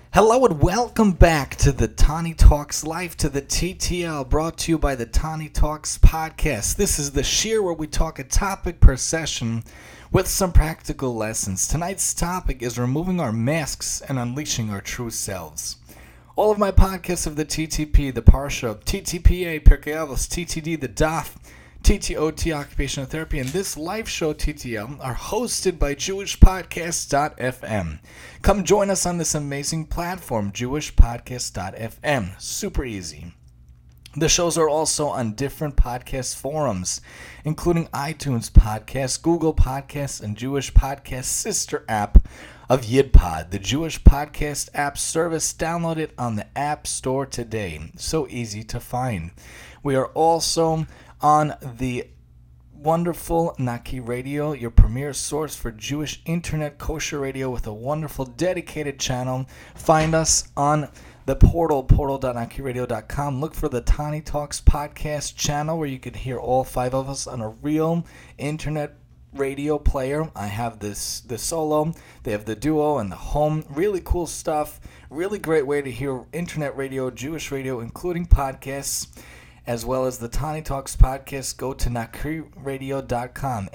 Hello and welcome back to the Tani Talks Life, to the TTL, brought to you by the Tani Talks podcast. This is the shear where we talk a topic per session with some practical lessons. Tonight's topic is removing our masks and unleashing our true selves. All of my podcasts of the TTP, the Parsha, TTPA, Pirkei Avos, TTD, the Daf, TTOT, Occupational Therapy, and this live show, TTL, are hosted by JewishPodcast.fm. Come join us on this amazing platform, JewishPodcast.fm. Super easy. The shows are also on different podcast forums, including iTunes Podcasts, Google Podcasts, and Jewish Podcast sister app of YidPod, the Jewish Podcast app service. Download it on the App Store today. So easy to find. We are also on the wonderful Naki Radio, your premier source for Jewish internet kosher radio with a wonderful dedicated channel. Find us on the portal.nakiradio.com. Look for the Tani Talks podcast channel where you can hear all five of us on a real internet radio player. I have the solo, they have the duo and the home. Really cool stuff. Really great way to hear internet radio, Jewish radio, including podcasts, as well as the Tani Talks podcast. Go to nakiradio.com,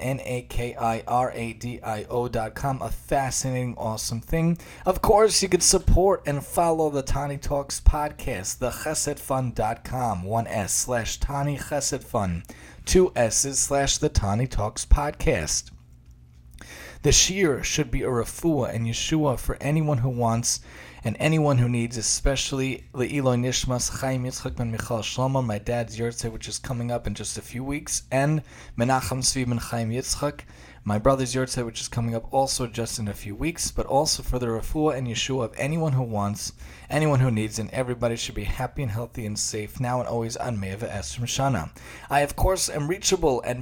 NAKIRADIO.com. A fascinating, awesome thing. Of course, you could support and follow the Tani Talks podcast, the chesedfund.com, 1S / Tani Chesed Fund, 2 S's / the Tani Talks podcast. The Shir should be a refuah and Yeshua for anyone who wants and anyone who needs, especially Le'iloi Nishmas Chaim Yitzchak ben Michal Shlomo, my dad's Yortzei, which is coming up in just a few weeks, and Menachem Tzvi ben Chaim Yitzchak, my brother's Yortzei, which is coming up also just in a few weeks, but also for the refuah and Yeshua of anyone who wants, anyone who needs, and everybody should be happy and healthy and safe now and always on Me'eva Esrim Shana. I, of course, am reachable at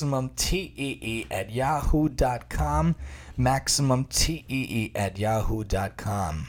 MaximumTEE@yahoo.com, MaximumTEE@yahoo.com.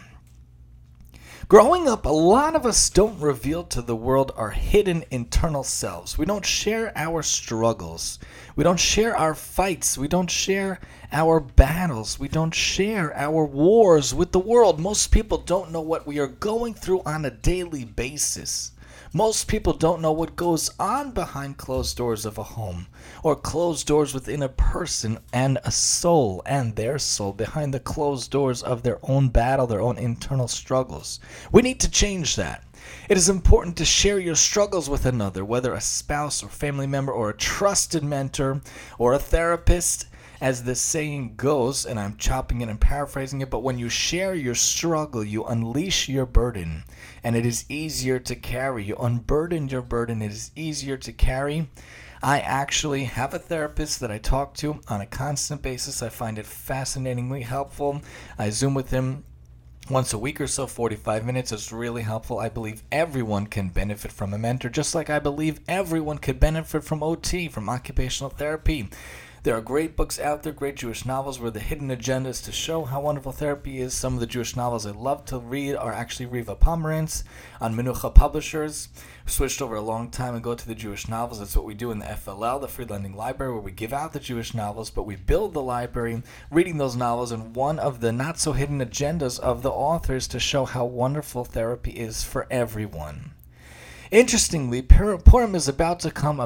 Growing up, a lot of us don't reveal to the world our hidden internal selves. We don't share our struggles. We don't share our fights. We don't share our battles. We don't share our wars with the world. Most people don't know what we are going through on a daily basis. Most people don't know what goes on behind closed doors of a home, or closed doors within a person and a soul and their soul behind the closed doors of their own battle, their own internal struggles. We need to change that. It is important to share your struggles with another, whether a spouse or family member or a trusted mentor or a therapist. As the saying goes, and I'm chopping it and paraphrasing it, but when you share your struggle, you unleash your burden, and it is easier to carry. You unburden your burden, it is easier to carry. I actually have a therapist that I talk to on a constant basis. I find it fascinatingly helpful. I Zoom with him once a week or so, 45 minutes. It's really helpful. I believe everyone can benefit from a mentor, just like I believe everyone could benefit from OT, from occupational therapy. There are great books out there, great Jewish novels where the hidden agenda is to show how wonderful therapy is. Some of the Jewish novels I love to read are actually Riva Pomerantz on Menucha Publishers. Switched over a long time ago to the Jewish novels. That's what we do in the FLL, the Free Lending Library, where we give out the Jewish novels, but we build the library reading those novels, and one of the not-so-hidden agendas of the authors to show how wonderful therapy is for everyone. Interestingly, Purim is about to come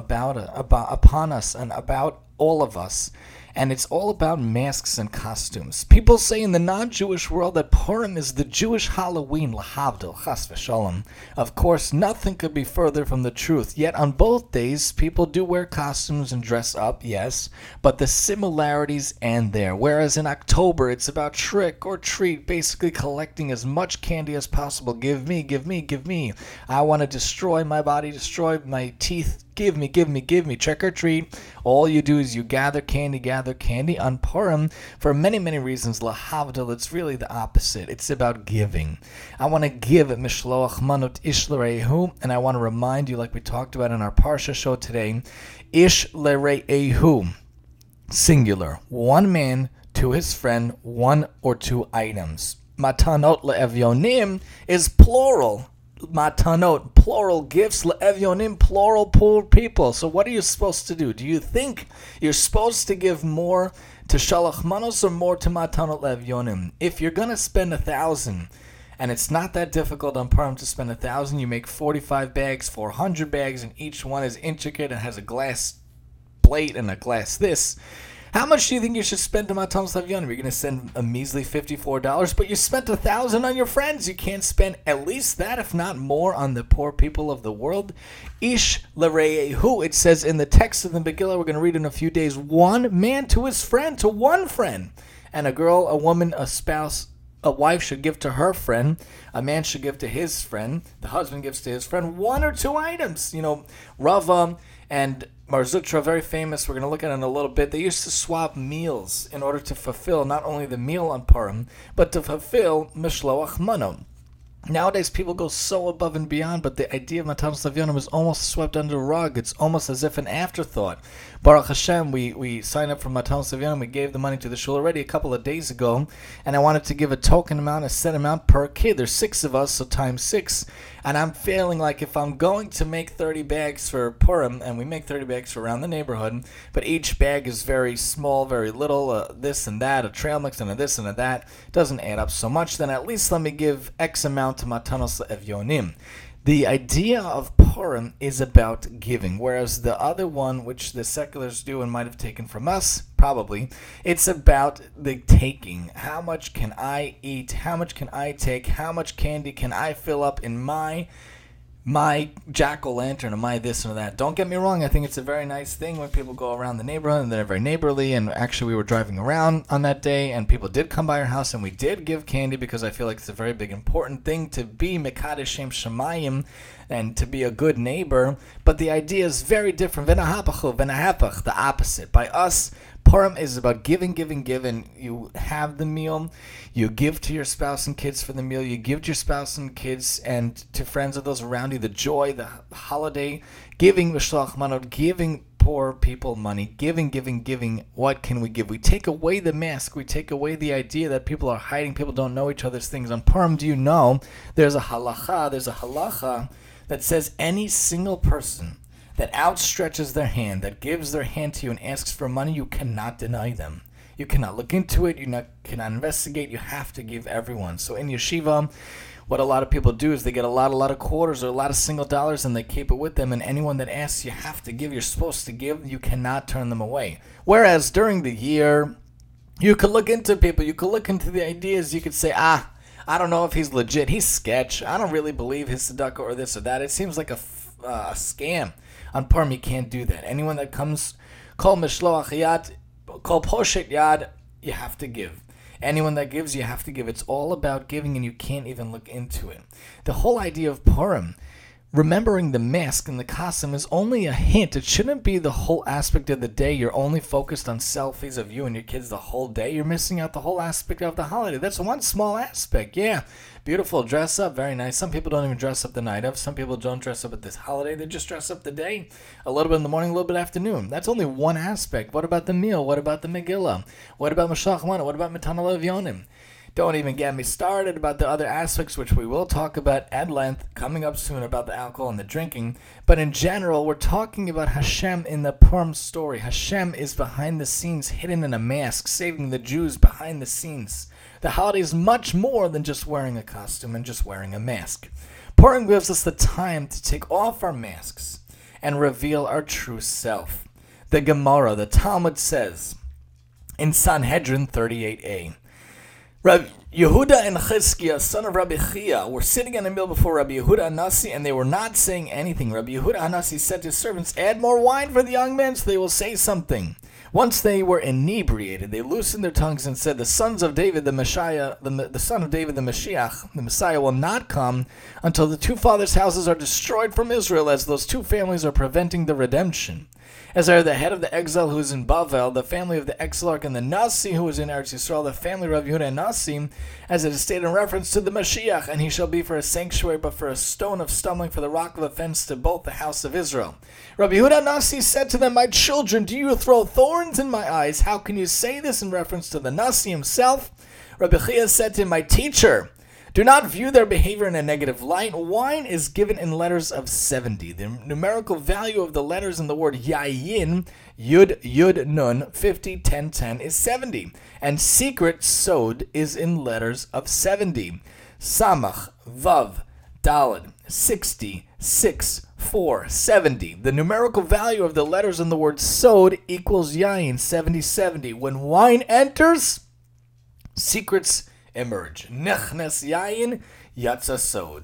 upon us and about all of us, and it's all about masks and costumes. People say in the non-Jewish world that Purim is the Jewish Halloween, lahavdil, chas v'shalom. Of course, nothing could be further from the truth. Yet on both days, people do wear costumes and dress up, yes, but the similarities end there. Whereas in October, it's about trick or treat, basically collecting as much candy as possible. Give me, give me, give me. I want to destroy my body, destroy my teeth. Give me, give me, give me, trick or treat. All you do is you gather candy on Purim for many, many reasons. Lahavdil, it's really the opposite. It's about giving. I want to give Mishloach Manut Ish L'Reihu, and I want to remind you, like we talked about in our Parsha show today, Ish L'Reihu, singular, one man to his friend, one or two items. Matanot Le'evyonim is plural. Matanot, plural gifts, le'evyonim, plural poor people. So what are you supposed to do? Do you think you're supposed to give more to shalach manos or more to matanot le'evyonim? If you're going to spend 1,000 And it's not that difficult on Purim to spend 1,000. You make 45 bags, 400 bags, and each one is intricate and has a glass plate and a glass this. How much do you think you should spend on Matanos Leviyonim? You're going to send a measly $54, but you spent 1,000 on your friends. You can't spend at least that, if not more, on the poor people of the world. Ish l'reyehu, it says in the text of the Megillah, we're going to read in a few days, one man to his friend, to one friend. And a girl, a woman, a spouse, a wife should give to her friend. A man should give to his friend. The husband gives to his friend 1 or 2 items. Rava and Mar Zutra, very famous. We're going to look at it in a little bit. They used to swap meals in order to fulfill not only the meal on Purim, but to fulfill Mishloach Mano. Nowadays, people go so above and beyond, but the idea of Matanos Leviyonim is almost swept under the rug. It's almost as if an afterthought. Baruch Hashem, we signed up for Matanos Leviyonim. We gave the money to the shul already a couple of days ago, and I wanted to give a token amount, a set amount per kid. There's 6 of us, so times 6. And I'm feeling like if I'm going to make 30 bags for Purim, and we make 30 bags for around the neighborhood, but each bag is very small, very little, this and that, a trail mix and a this and a that, doesn't add up so much, then at least let me give X amount to Matanos Leviyonim. The idea of Purim is about giving, whereas the other one, which the seculars do and might have taken from us, probably, it's about the taking. How much can I eat? How much can I take? How much candy can I fill up in my jack-o'-lantern or my this or that? Don't get me wrong, I think it's a very nice thing when people go around the neighborhood and they're very neighborly, and actually we were driving around on that day and people did come by our house and we did give candy because I feel like it's a very big important thing to be Mekadesh Shem Shemayim and to be a good neighbor, but the idea is very different. The opposite. By us, Purim is about giving. You have the meal, you give to your spouse and kids for the meal, you give to your spouse and kids and to friends of those around you the joy, the holiday, giving Mishloach Manot, giving poor people money, giving. What can we give? We take away the mask, we take away the idea that people are hiding, people don't know each other's things. On Purim, do you know, there's a halacha that says any single person that outstretches their hand, that gives their hand to you and asks for money, you cannot deny them. You cannot look into it, cannot investigate, you have to give everyone. So in yeshiva, what a lot of people do is they get a lot of quarters or a lot of single dollars and they keep it with them, and anyone that asks, you have to give, you're supposed to give, you cannot turn them away. Whereas during the year, you could look into people, you could look into the ideas, you could say, I don't know if he's legit, he's sketch, I don't really believe his tzedakah or this or that, it seems like a scam. On Purim, you can't do that. Anyone that comes, call mishloach yad, call poshet yad, you have to give. Anyone that gives, you have to give. It's all about giving, and you can't even look into it. The whole idea of Purim, remembering the mask and the costume, is only a hint. It shouldn't be the whole aspect of the day. You're only focused on selfies of you and your kids the whole day. You're missing out the whole aspect of the holiday. That's one small aspect. Yeah, beautiful, dress up, very nice. Some people don't even dress up the night of. Some people don't dress up at this holiday. They just dress up the day. A little bit in the morning, a little bit afternoon. That's only one aspect. What about the meal? What about the Megillah? What about Mishloach Mano? What about Matanos Leviyonim? Don't even get me started about the other aspects, which we will talk about at length coming up soon, about the alcohol and the drinking. But in general, we're talking about Hashem in the Purim story. Hashem is behind the scenes, hidden in a mask, saving the Jews behind the scenes. The holiday is much more than just wearing a costume and just wearing a mask. Purim gives us the time to take off our masks and reveal our true self. The Gemara, the Talmud says in Sanhedrin 38a, Rabbi Yehuda and Chizkiah, son of Rabbi Chia, were sitting at a meal before Rabbi Yehuda Hanasi, and they were not saying anything. Rabbi Yehuda Hanasi said to his servants, add more wine for the young men so they will say something. Once they were inebriated, they loosened their tongues and said, the sons of David, the Messiah, the son of David, the Mashiach, the Messiah, will not come until the 2 fathers' houses are destroyed from Israel, as those 2 families are preventing the redemption. As are the head of the exile who is in Bavel, the family of the exilarch, and the Nasi who is in Eretz Yisrael, the family of Rabbi Yehuda and Nasi, as it is stated in reference to the Mashiach, and he shall be for a sanctuary, but for a stone of stumbling, for the rock of offense to both the house of Israel. Rabbi Yehuda Nasi said to them, my children, do you throw thorns in my eyes? How can you say this in reference to the Nasi himself? Rabbi Chia said to him, my teacher, do not view their behavior in a negative light. Wine is given in letters of 70. The numerical value of the letters in the word yayin, yud, nun, 50, 10, 10, is 70. And secret sod is in letters of 70. Samach, Vav, Daled, 60, 6, 4, 70. The numerical value of the letters in the word sod equals yayin, 70, 70. When wine enters, secrets emerge. Nechnes yayin, yatsa sod.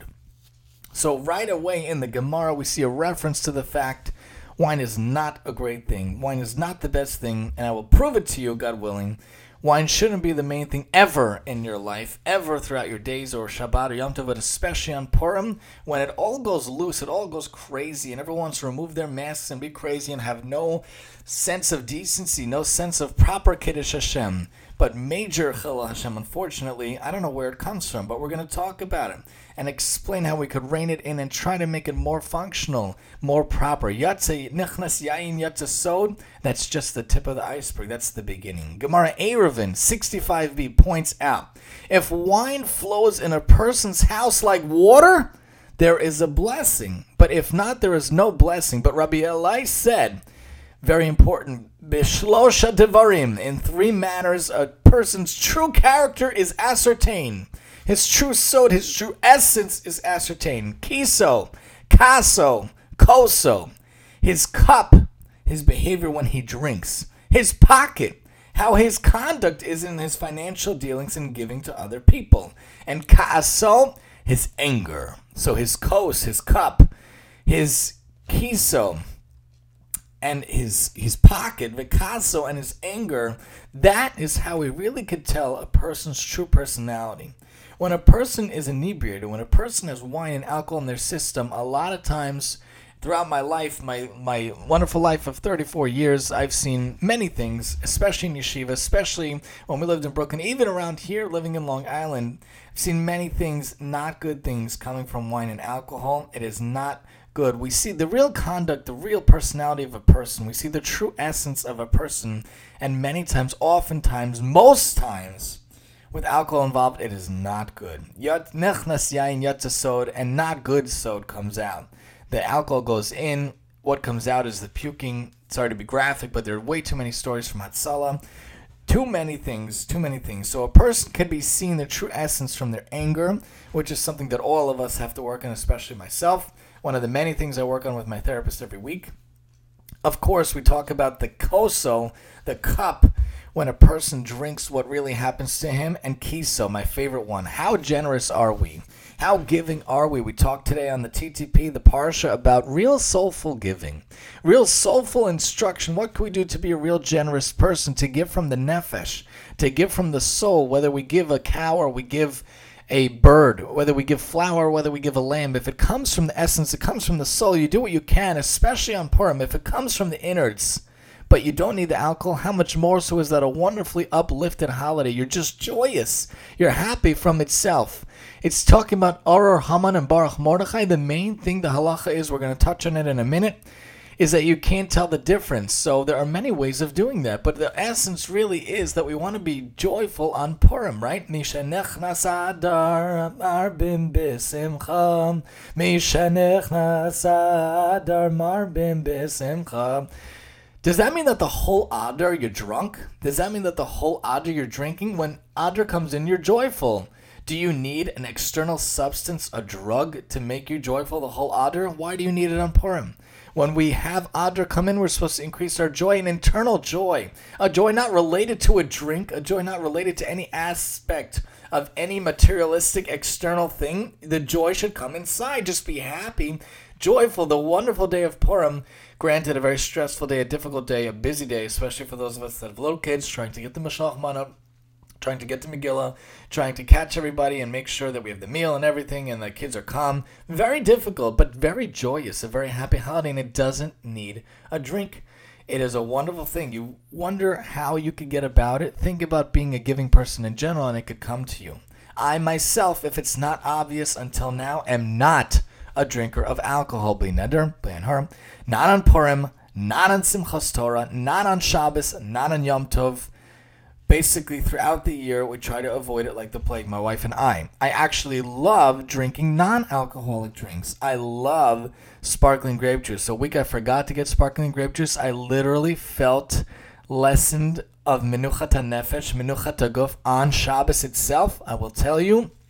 So right away in the Gemara, we see a reference to the fact wine is not a great thing. Wine is not the best thing, and I will prove it to you, God willing. Wine shouldn't be the main thing ever in your life, ever throughout your days or Shabbat or Yom Tov, but especially on Purim, when it all goes loose, it all goes crazy, and everyone wants to remove their masks and be crazy and have no sense of decency, no sense of proper Kiddush Hashem. But major Chilul Hashem, unfortunately, I don't know where it comes from, but we're going to talk about it and explain how we could rein it in and try to make it more functional, more proper. Yatsa nichnas yayin yatsa sod, that's just the tip of the iceberg. That's the beginning. Gemara Eruvin 65b points out, if wine flows in a person's house like water, there is a blessing. But if not, there is no blessing. But Rabbi Eli said, very important, Bishlosha Devarim, in three manners, a person's true character is ascertained. His true sod, his true essence is ascertained. Kiso, kaso, koso. His cup, his behavior when he drinks. His pocket, how his conduct is in his financial dealings and giving to other people. And kaaso, his anger. So his kos, his cup, his kiso, and his pocket, vikaso, and his anger, that is how we really could tell a person's true personality. When a person is inebriated, when a person has wine and alcohol in their system, a lot of times throughout my life, my wonderful life of 34 years, I've seen many things, especially in yeshiva, especially when we lived in Brooklyn, even around here, living in Long Island. I've seen many things, not good things, coming from wine and alcohol. It is not good. We see the real conduct, the real personality of a person. We see the true essence of a person. And many times, oftentimes, most times, with alcohol involved, it is not good. Yat nechnas yayin yatsa sod, and not good sod comes out. The alcohol goes in. What comes out is the puking. Sorry to be graphic, but there are way too many stories from Hatzalah. Too many things. So a person can be seeing the true essence from their anger, which is something that all of us have to work on, especially myself. One of the many things I work on with my therapist every week. Of course, we talk about the koso, the cup, when a person drinks what really happens to him, and kiso, my favorite one. How generous are we? How giving are we? We talked today on the TTP, the Parsha, about real soulful giving, real soulful instruction. What can we do to be a real generous person, to give from the nefesh, to give from the soul, whether we give a cow or we give a bird, whether we give flour, whether we give a lamb. If it comes from the essence, it comes from the soul, you do what you can, especially on Purim. If it comes from the innards, but you don't need the alcohol, how much more so is that a wonderfully uplifted holiday? You're just joyous. You're happy from itself. It's talking about Aror Haman and Baruch Mordechai. The main thing, the halacha is, we're going to touch on it in a minute, is that you can't tell the difference. So there are many ways of doing that, but the essence really is that we want to be joyful on Purim, right? Mishanechnas Adar Marbim B'Simcha, Mishanechnas Adar Marbim B'Simcha. Does that mean that the whole Adar you're drunk? Does that mean that the whole Adar you're drinking? When Adar comes in, you're joyful. Do you need an external substance, a drug, to make you joyful the whole Adar? Why do you need it on Purim? When we have Adar come in, we're supposed to increase our joy, an internal joy. A joy not related to a drink, a joy not related to any aspect of any materialistic external thing. The joy should come inside. Just be happy, joyful, the wonderful day of Purim. Granted, a very stressful day, a difficult day, a busy day, especially for those of us that have little kids, trying to get the Mashalach Mana, trying to get to Megillah, trying to catch everybody and make sure that we have the meal and everything and the kids are calm. Very difficult, but very joyous, a very happy holiday, and it doesn't need a drink. It is a wonderful thing. You wonder how you could get about it. Think about being a giving person in general, and it could come to you. I myself, if it's not obvious until now, am not a drinker of alcohol. Bli neder, bli anhar. Not on Purim, not on Simchas Torah, not on Shabbos, not on Yom Tov. Basically, throughout the year, we try to avoid it like the plague, my wife and I. I actually love drinking non-alcoholic drinks. I love sparkling grape juice. So a week I forgot to get sparkling grape juice. I literally felt lessened of Menuchat HaNefesh, Menuchat HaGuf on Shabbos itself. I will tell you,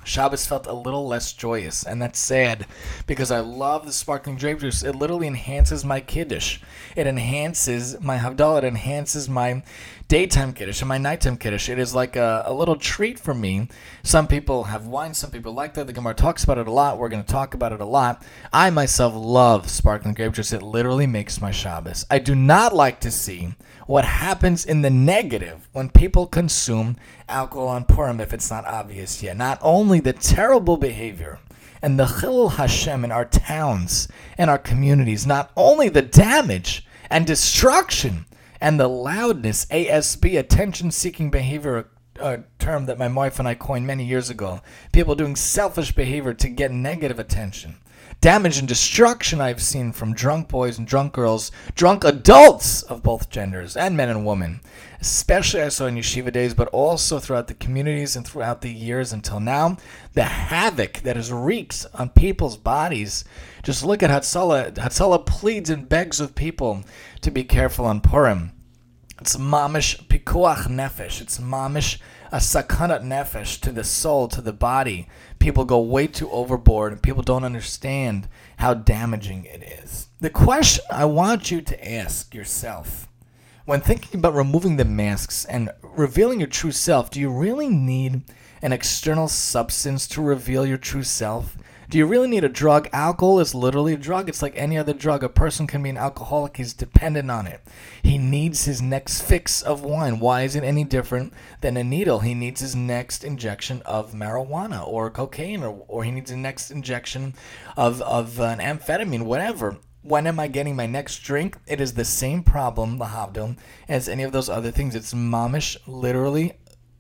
Shabbos felt a little less joyous, and that's sad because I love the sparkling grape juice. It literally enhances my kiddush. It enhances my havdalah. It enhances my daytime kiddush and my nighttime kiddush. It is like a little treat for me. Some people have wine. Some people like that. The Gemara talks about it a lot. We're going to talk about it a lot. I myself love sparkling grape juice. It literally makes my Shabbos. I do not like to see what happens in the negative when people consume alcohol on Purim if it's not obvious yet. Not only the terrible behavior and the Chilul Hashem in our towns and our communities, not only the damage and destruction and the loudness, ASB, attention-seeking behavior, a term that my wife and I coined many years ago. People doing selfish behavior to get negative attention. Damage and destruction I've seen from drunk boys and drunk girls, drunk adults of both genders, and men and women. Especially I saw in yeshiva days, but also throughout the communities and throughout the years until now. The havoc that is wreaked on people's bodies. Just look at Hatzalah. Hatzalah pleads and begs with people to be careful on Purim. It's mamish pikuach nefesh. It's mamish a sakanat nefesh to the soul, to the body. People go way too overboard, and people don't understand how damaging it is. The question I want you to ask yourself, when thinking about removing the masks and revealing your true self, do you really need an external substance to reveal your true self? Do you really need a drug? Alcohol is literally a drug. It's like any other drug. A person can be an alcoholic. He's dependent on it. He needs his next fix of wine. Why is it any different than a needle? He needs his next injection of marijuana or cocaine, or he needs a next injection of an amphetamine, whatever. When am I getting my next drink? It is the same problem, lahavdil, as any of those other things. It's mamish, literally,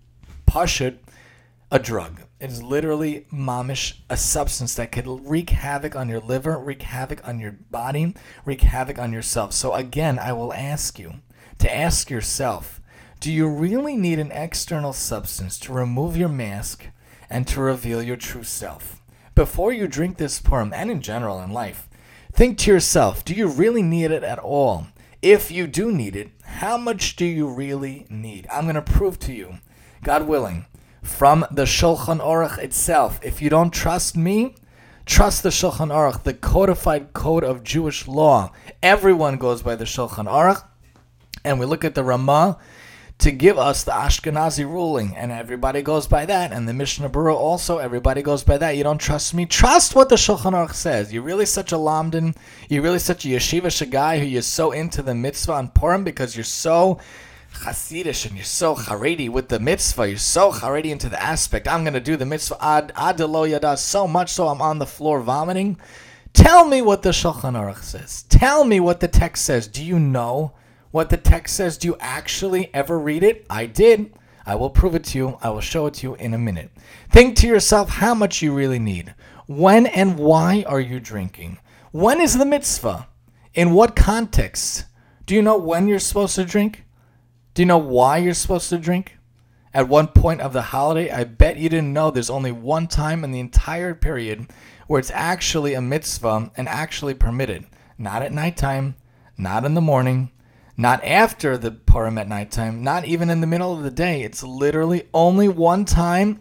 pashut, a drug. It is literally mamish, a substance that could wreak havoc on your liver, wreak havoc on your body, wreak havoc on yourself. So again, I will ask you to ask yourself, do you really need an external substance to remove your mask and to reveal your true self? Before you drink this Purim, and in general in life, think to yourself, do you really need it at all? If you do need it, how much do you really need? I'm going to prove to you, God willing, from the Shulchan Aruch itself. If you don't trust me, trust the Shulchan Aruch, the codified code of Jewish law. Everyone goes by the Shulchan Aruch, and we look at the Ramah to give us the Ashkenazi ruling, and everybody goes by that, and the Mishnah Berurah also, everybody goes by that. You don't trust me? Trust what the Shulchan Aruch says. You're really such a lamdan, you're really such a yeshivish guy who you're so into the mitzvah on Purim because you're so Hasidish and you're so Haredi with the mitzvah. You're so Haredi into the aspect. I'm going to do the mitzvah ad lo yada so much so I'm on the floor vomiting. Tell me what the Shulchan Aruch says. Tell me what the text says. Do you know what the text says? Do you actually ever read it? I did. I will prove it to you. I will show it to you in a minute. Think to yourself how much you really need. When and why are you drinking? When is the mitzvah? In what context? Do you know when you're supposed to drink? Do you know why you're supposed to drink? At one point of the holiday, I bet you didn't know there's only one time in the entire period where it's actually a mitzvah and actually permitted. Not at nighttime, not in the morning, not after the Purim at nighttime, not even in the middle of the day. It's literally only one time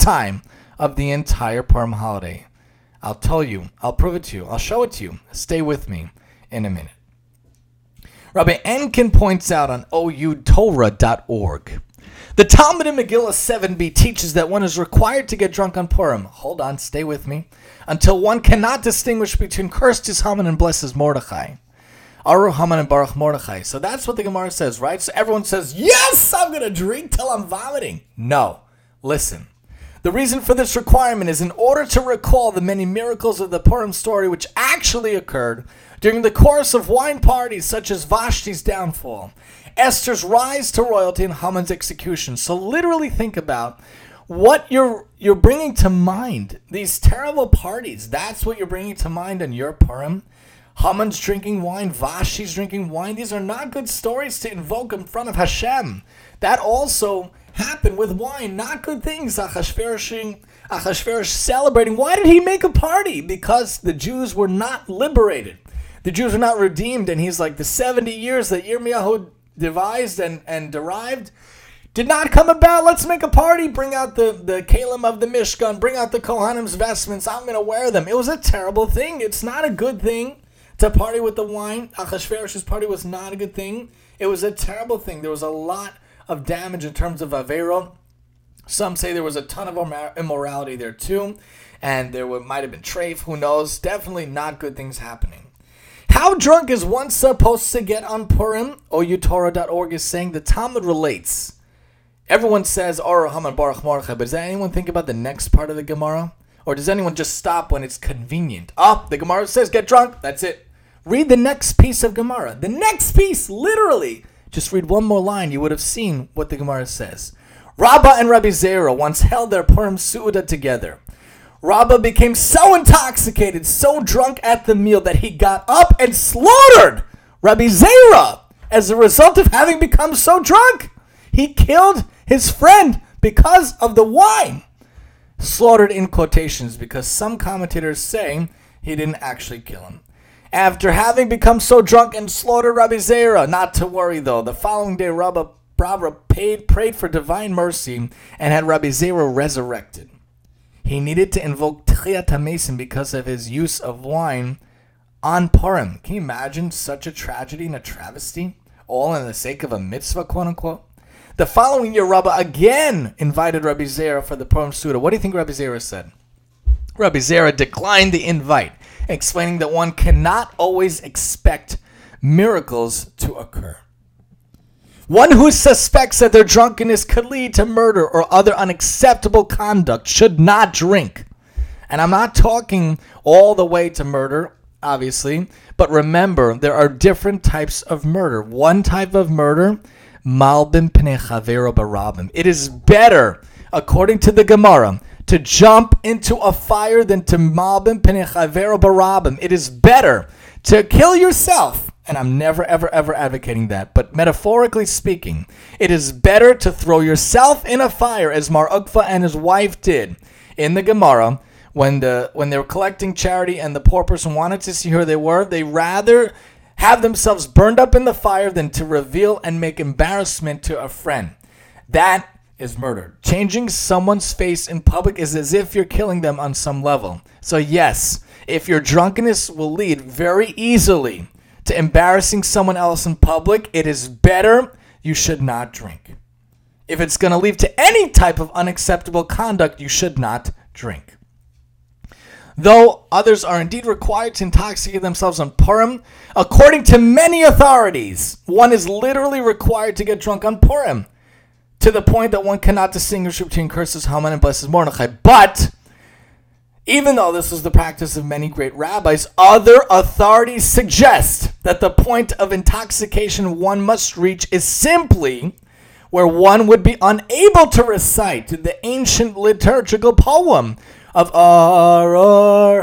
of the entire Purim holiday. I'll tell you, I'll prove it to you, I'll show it to you. Stay with me in a minute. Rabbi Enkin points out on outorah.org. The Talmud in Megillah 7b teaches that one is required to get drunk on Purim. Hold on, stay with me. Until one cannot distinguish between cursed is Haman and blessed is Mordechai. Aru Haman and Baruch Mordechai. So that's what the Gemara says, right? So everyone says, yes, I'm going to drink till I'm vomiting. No. Listen. The reason for this requirement is in order to recall the many miracles of the Purim story which actually occurred during the course of wine parties such as Vashti's downfall, Esther's rise to royalty, and Haman's execution. So literally think about what you're bringing to mind. These terrible parties, that's what you're bringing to mind on your Purim. Haman's drinking wine, Vashti's drinking wine. These are not good stories to invoke in front of Hashem. That also happened with wine, not good things. Achashverosh celebrating. Why did he make a party? Because the Jews were not liberated. The Jews were not redeemed, and he's like, the 70 years that Yirmiyahu devised and derived, did not come about. Let's make a party. Bring out the kalim of the Mishkan. Bring out the Kohanim's vestments. I'm going to wear them. It was a terrible thing. It's not a good thing to party with the wine. Achashverosh's party was not a good thing. It was a terrible thing. There was a lot of damage in terms of Avero. Some say there was a ton of immorality there too. And there might have been treif. Who knows? Definitely not good things happening. How drunk is one supposed to get on Purim? OUTorah.org is saying the Talmud relates. Everyone says, Or Haman Baruch Mordechai, but does anyone think about the next part of the Gemara? Or does anyone just stop when it's convenient? The Gemara says get drunk, that's it. Read the next piece of Gemara. The next piece, literally. Just read one more line, you would have seen what the Gemara says. Rabbah and Rabbi Zera once held their Purim Su'udah together. Rabbah became so intoxicated, so drunk at the meal that he got up and slaughtered Rabbi Zera as a result of having become so drunk. He killed his friend because of the wine. Slaughtered in quotations because some commentators say he didn't actually kill him. After having become so drunk and slaughtered Rabbi Zera, not to worry though, the following day Rabbah prayed for divine mercy and had Rabbi Zera resurrected. He needed to invoke Tchiyat HaMesim because of his use of wine on Purim. Can you imagine such a tragedy and a travesty? All in the sake of a mitzvah, quote unquote. The following year, Rabbah again invited Rabbi Zera for the Purim Suda. What do you think Rabbi Zera said? Rabbi Zera declined the invite, explaining that one cannot always expect miracles to occur. One who suspects that their drunkenness could lead to murder or other unacceptable conduct should not drink. And I'm not talking all the way to murder, obviously, but remember, there are different types of murder. One type of murder, malbim pnei chavero barabim. It is better, according to the Gemara, to jump into a fire than to malbim pnei chavero barabim. It is better to kill yourself. And I'm never, ever, ever advocating that. But metaphorically speaking, it is better to throw yourself in a fire, as Mar Ukva and his wife did in the Gemara when they were collecting charity and the poor person wanted to see who they were. They rather have themselves burned up in the fire than to reveal and make embarrassment to a friend. That is murder. Changing someone's face in public is as if you're killing them on some level. So yes, if your drunkenness will lead very easily to embarrassing someone else in public, it is better you should not drink. If it's going to lead to any type of unacceptable conduct, you should not drink. Though others are indeed required to intoxicate themselves on Purim, according to many authorities, one is literally required to get drunk on Purim, to the point that one cannot distinguish between curses Haman and blesses Mordechai. But even though this is the practice of many great rabbis, other authorities suggest that the point of intoxication one must reach is simply where one would be unable to recite the ancient liturgical poem of Aror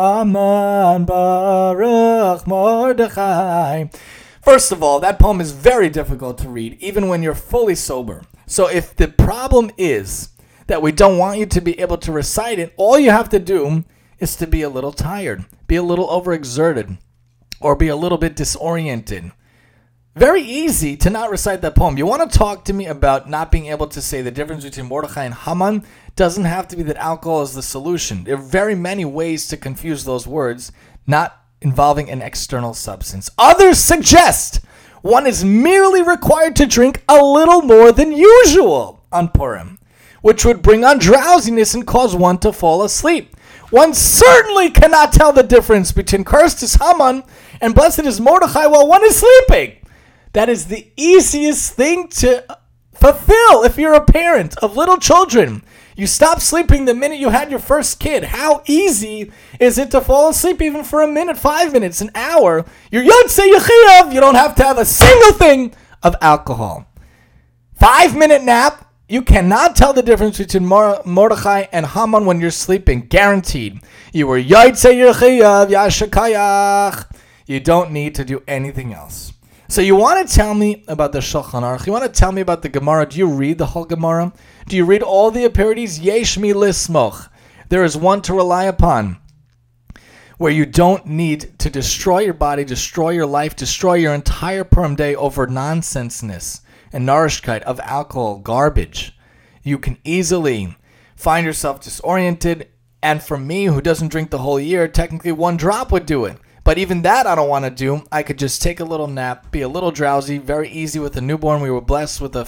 Haman Baruch Mordechai. First of all, that poem is very difficult to read, even when you're fully sober. So if the problem is that we don't want you to be able to recite it, all you have to do is to be a little tired, be a little overexerted, or be a little bit disoriented. Very easy to not recite that poem. You want to talk to me about not being able to say the difference between Mordechai and Haman? Doesn't have to be that alcohol is the solution. There are very many ways to confuse those words, not involving an external substance. Others suggest one is merely required to drink a little more than usual on Purim, which would bring on drowsiness and cause one to fall asleep. One certainly cannot tell the difference between cursed is Haman and blessed is Mordechai while one is sleeping. That is the easiest thing to fulfill if you're a parent of little children. You stop sleeping the minute you had your first kid. How easy is it to fall asleep even for a minute, 5 minutes, an hour? You're Yotzei Yechiyav. You don't have to have a single thing of alcohol. 5-minute nap. You cannot tell the difference between Mordechai and Haman when you're sleeping. Guaranteed. You were Yotzei Yechiyav, Yashakayach. You don't need to do anything else. So you want to tell me about the Shulchan Aruch? You want to tell me about the Gemara? Do you read the whole Gemara? Do you read all the aperitifs? Yesh mi lismoch. There is one to rely upon, where you don't need to destroy your body, destroy your life, destroy your entire Purim day over nonsenseness. and Narishkeit of alcohol, garbage. You can easily find yourself disoriented. And for me, who doesn't drink the whole year, technically 1 drop would do it. But even that I don't want to do. I could just take a little nap, be a little drowsy, very easy with a newborn. We were blessed with our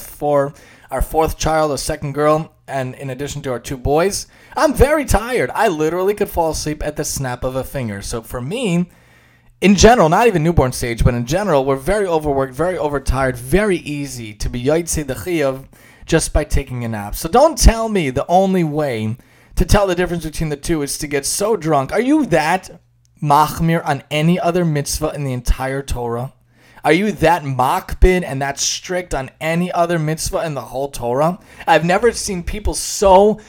4th child, a second girl, and in addition to our 2 boys. I'm very tired. I literally could fall asleep at the snap of a finger. So for me, in general, not even newborn stage, but in general, we're very overworked, very overtired, very easy to be yotzei the chiyuv just by taking a nap. So don't tell me the only way to tell the difference between the two is to get so drunk. Are you that machmir on any other mitzvah in the entire Torah? Are you that makpid and that strict on any other mitzvah in the whole Torah? I've never seen people so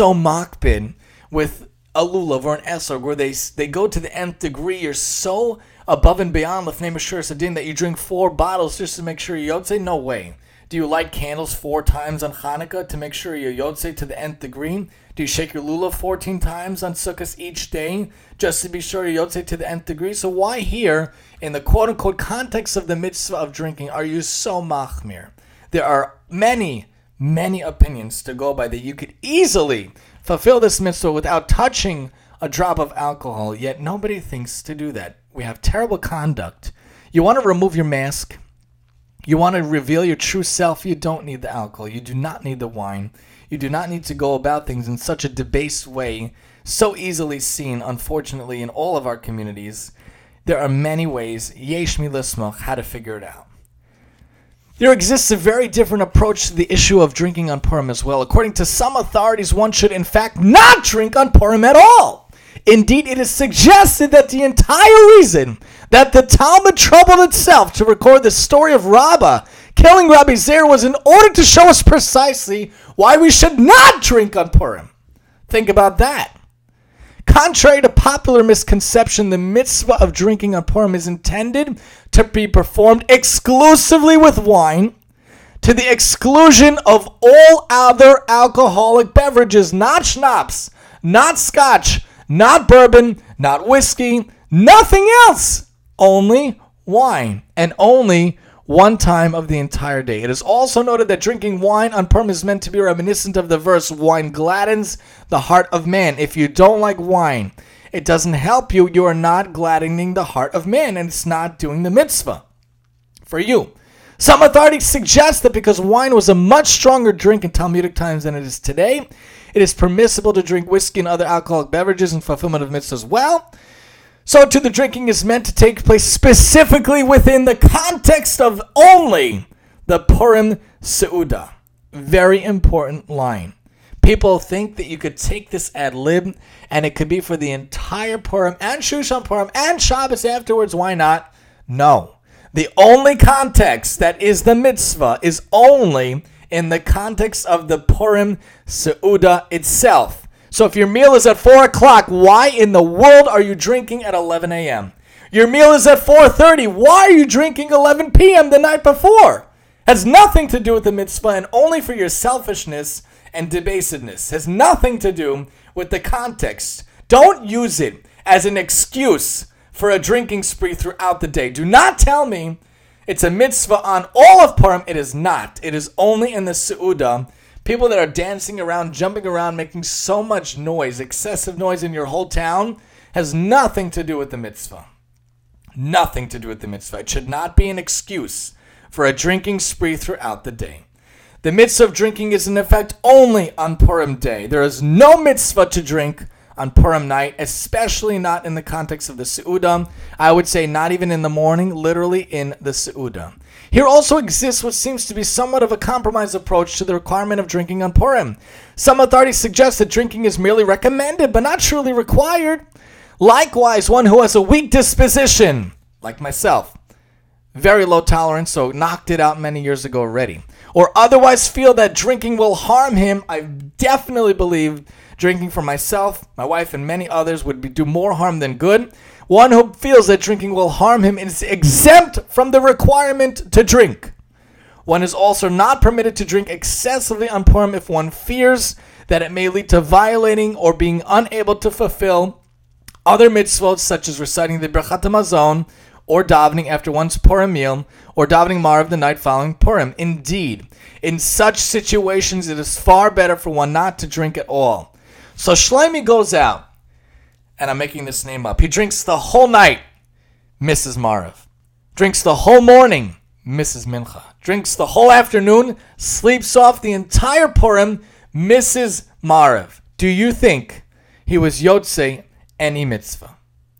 makpid with a lulav or an esrog where they go to the nth degree. You're so above and beyond lefnei mashur sadin that you drink 4 bottles just to make sure you're yotzei? No way. Do you light candles 4 times on Hanukkah to make sure you're yotzei to the nth degree? Do you shake your lulav 14 times on Sukkot each day just to be sure you're yotzei to the nth degree? So why here, in the quote-unquote context of the mitzvah of drinking, are you so machmir? There are many opinions to go by that you could easily fulfill this mitzvah without touching a drop of alcohol, yet nobody thinks to do that. We have terrible conduct. You want to remove your mask? You want to reveal your true self? You don't need the alcohol. You do not need the wine. You do not need to go about things in such a debased way, so easily seen, unfortunately, in all of our communities. There are many ways, yesh mi lismoch, how to figure it out. There exists a very different approach to the issue of drinking on Purim as well. According to some authorities, one should in fact not drink on Purim at all. Indeed, it is suggested that the entire reason that the Talmud troubled itself to record the story of Rabbah killing Rabbi Zeir was in order to show us precisely why we should not drink on Purim. Think about that. Contrary to popular misconception, the mitzvah of drinking on Purim is intended to be performed exclusively with wine, to the exclusion of all other alcoholic beverages, not schnapps, not scotch, not bourbon, not whiskey, nothing else. Only wine, and only 1 time of the entire day. It is also noted that drinking wine on Purim is meant to be reminiscent of the verse, wine gladdens the heart of man. If you don't like wine, it doesn't help you. You are not gladdening the heart of man, and it's not doing the mitzvah for you. Some authorities suggest that because wine was a much stronger drink in Talmudic times than it is today, it is permissible to drink whiskey and other alcoholic beverages in fulfillment of mitzvahs as well. So too, the drinking is meant to take place specifically within the context of only the Purim Seudah. Very important line. People think that you could take this ad lib and it could be for the entire Purim and Shushan Purim and Shabbos afterwards. Why not? No. The only context that is the mitzvah is only in the context of the Purim Seudah itself. So if your meal is at 4 o'clock, why in the world are you drinking at 11 a.m.? Your meal is at 4:30. Why are you drinking 11 p.m. the night before? Has nothing to do with the mitzvah and only for your selfishness and debasedness. Has nothing to do with the context. Don't use it as an excuse for a drinking spree throughout the day. Do not tell me it's a mitzvah on all of Purim. It is not. It is only in the Seudah. People that are dancing around, jumping around, making so much noise, excessive noise in your whole town, has nothing to do with the mitzvah. Nothing to do with the mitzvah. It should not be an excuse for a drinking spree throughout the day. The mitzvah of drinking is in effect only on Purim day. There is no mitzvah to drink on Purim night, especially not in the context of the Seudah. I would say not even in the morning, literally in the Seudah. Here also exists what seems to be somewhat of a compromised approach to the requirement of drinking on Purim. Some authorities suggest that drinking is merely recommended, but not truly required. Likewise, one who has a weak disposition, like myself, very low tolerance, so knocked it out many years ago already, or otherwise feel that drinking will harm him, I definitely believe drinking for myself, my wife, and many others would do more harm than good. One who feels that drinking will harm him is exempt from the requirement to drink. One is also not permitted to drink excessively on Purim if one fears that it may lead to violating or being unable to fulfill other mitzvot such as reciting the Birchat HaMazon or davening after one's Purim meal, or davening Marav the night following Purim. Indeed, in such situations, it is far better for one not to drink at all. So Shlomi goes out, and I'm making this name up. He drinks the whole night, misses Marav. Drinks the whole morning, misses Mincha. Drinks the whole afternoon, sleeps off the entire Purim, misses Marav. Do you think he was Yotzei any mitzvah?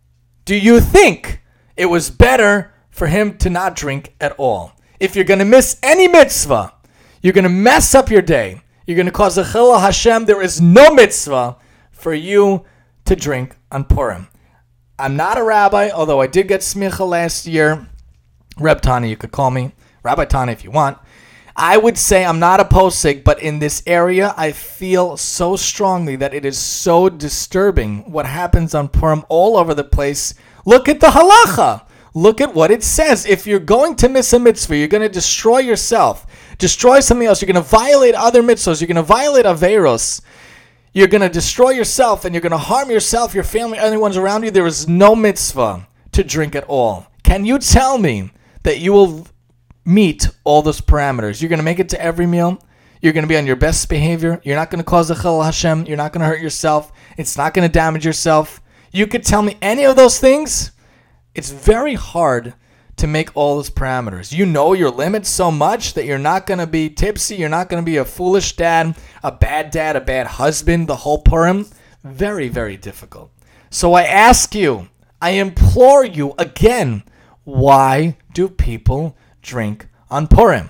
Do you think it was better for him to not drink at all? If you're going to miss any mitzvah, you're going to mess up your day. You're going to cause a chilul Hashem. There is no mitzvah for you to drink on Purim. I'm not a rabbi, although I did get smicha last year. Reb Tani, you could call me. Rabbi Tani if you want. I would say I'm not a posek, but in this area, I feel so strongly that it is so disturbing what happens on Purim all over the place. Look at the halacha. Look at what it says. If you're going to miss a mitzvah, you're going to destroy yourself, destroy something else. You're going to violate other mitzvahs. You're going to violate averos. You're going to destroy yourself, and you're going to harm yourself, your family, anyone's around you. There is no mitzvah to drink at all. Can you tell me that you will meet all those parameters? You're going to make it to every meal. You're going to be on your best behavior. You're not going to cause a chilul Hashem. You're not going to hurt yourself. It's not going to damage yourself. You could tell me any of those things. It's very hard to make all those parameters. You know your limits so much that you're not going to be tipsy. You're not going to be a foolish dad, a bad husband, the whole Purim. Very, very difficult. So I ask you, I implore you again, why do people drink on Purim?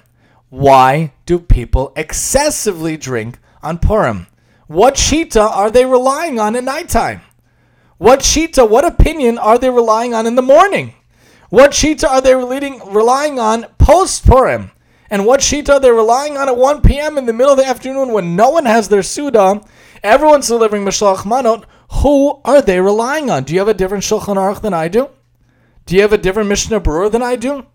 Why do people excessively drink on Purim? What shita are they relying on at nighttime? What shita, what opinion are they relying on in the morning? What shita are they relying on post-Purim? And what shita are they relying on at 1 p.m. in the middle of the afternoon when no one has their Suda? Everyone's delivering Mishloach Manot. Who are they relying on? Do you have a different Shulchan Aruch than I do? Do you have a different Mishnah Berurah than I do?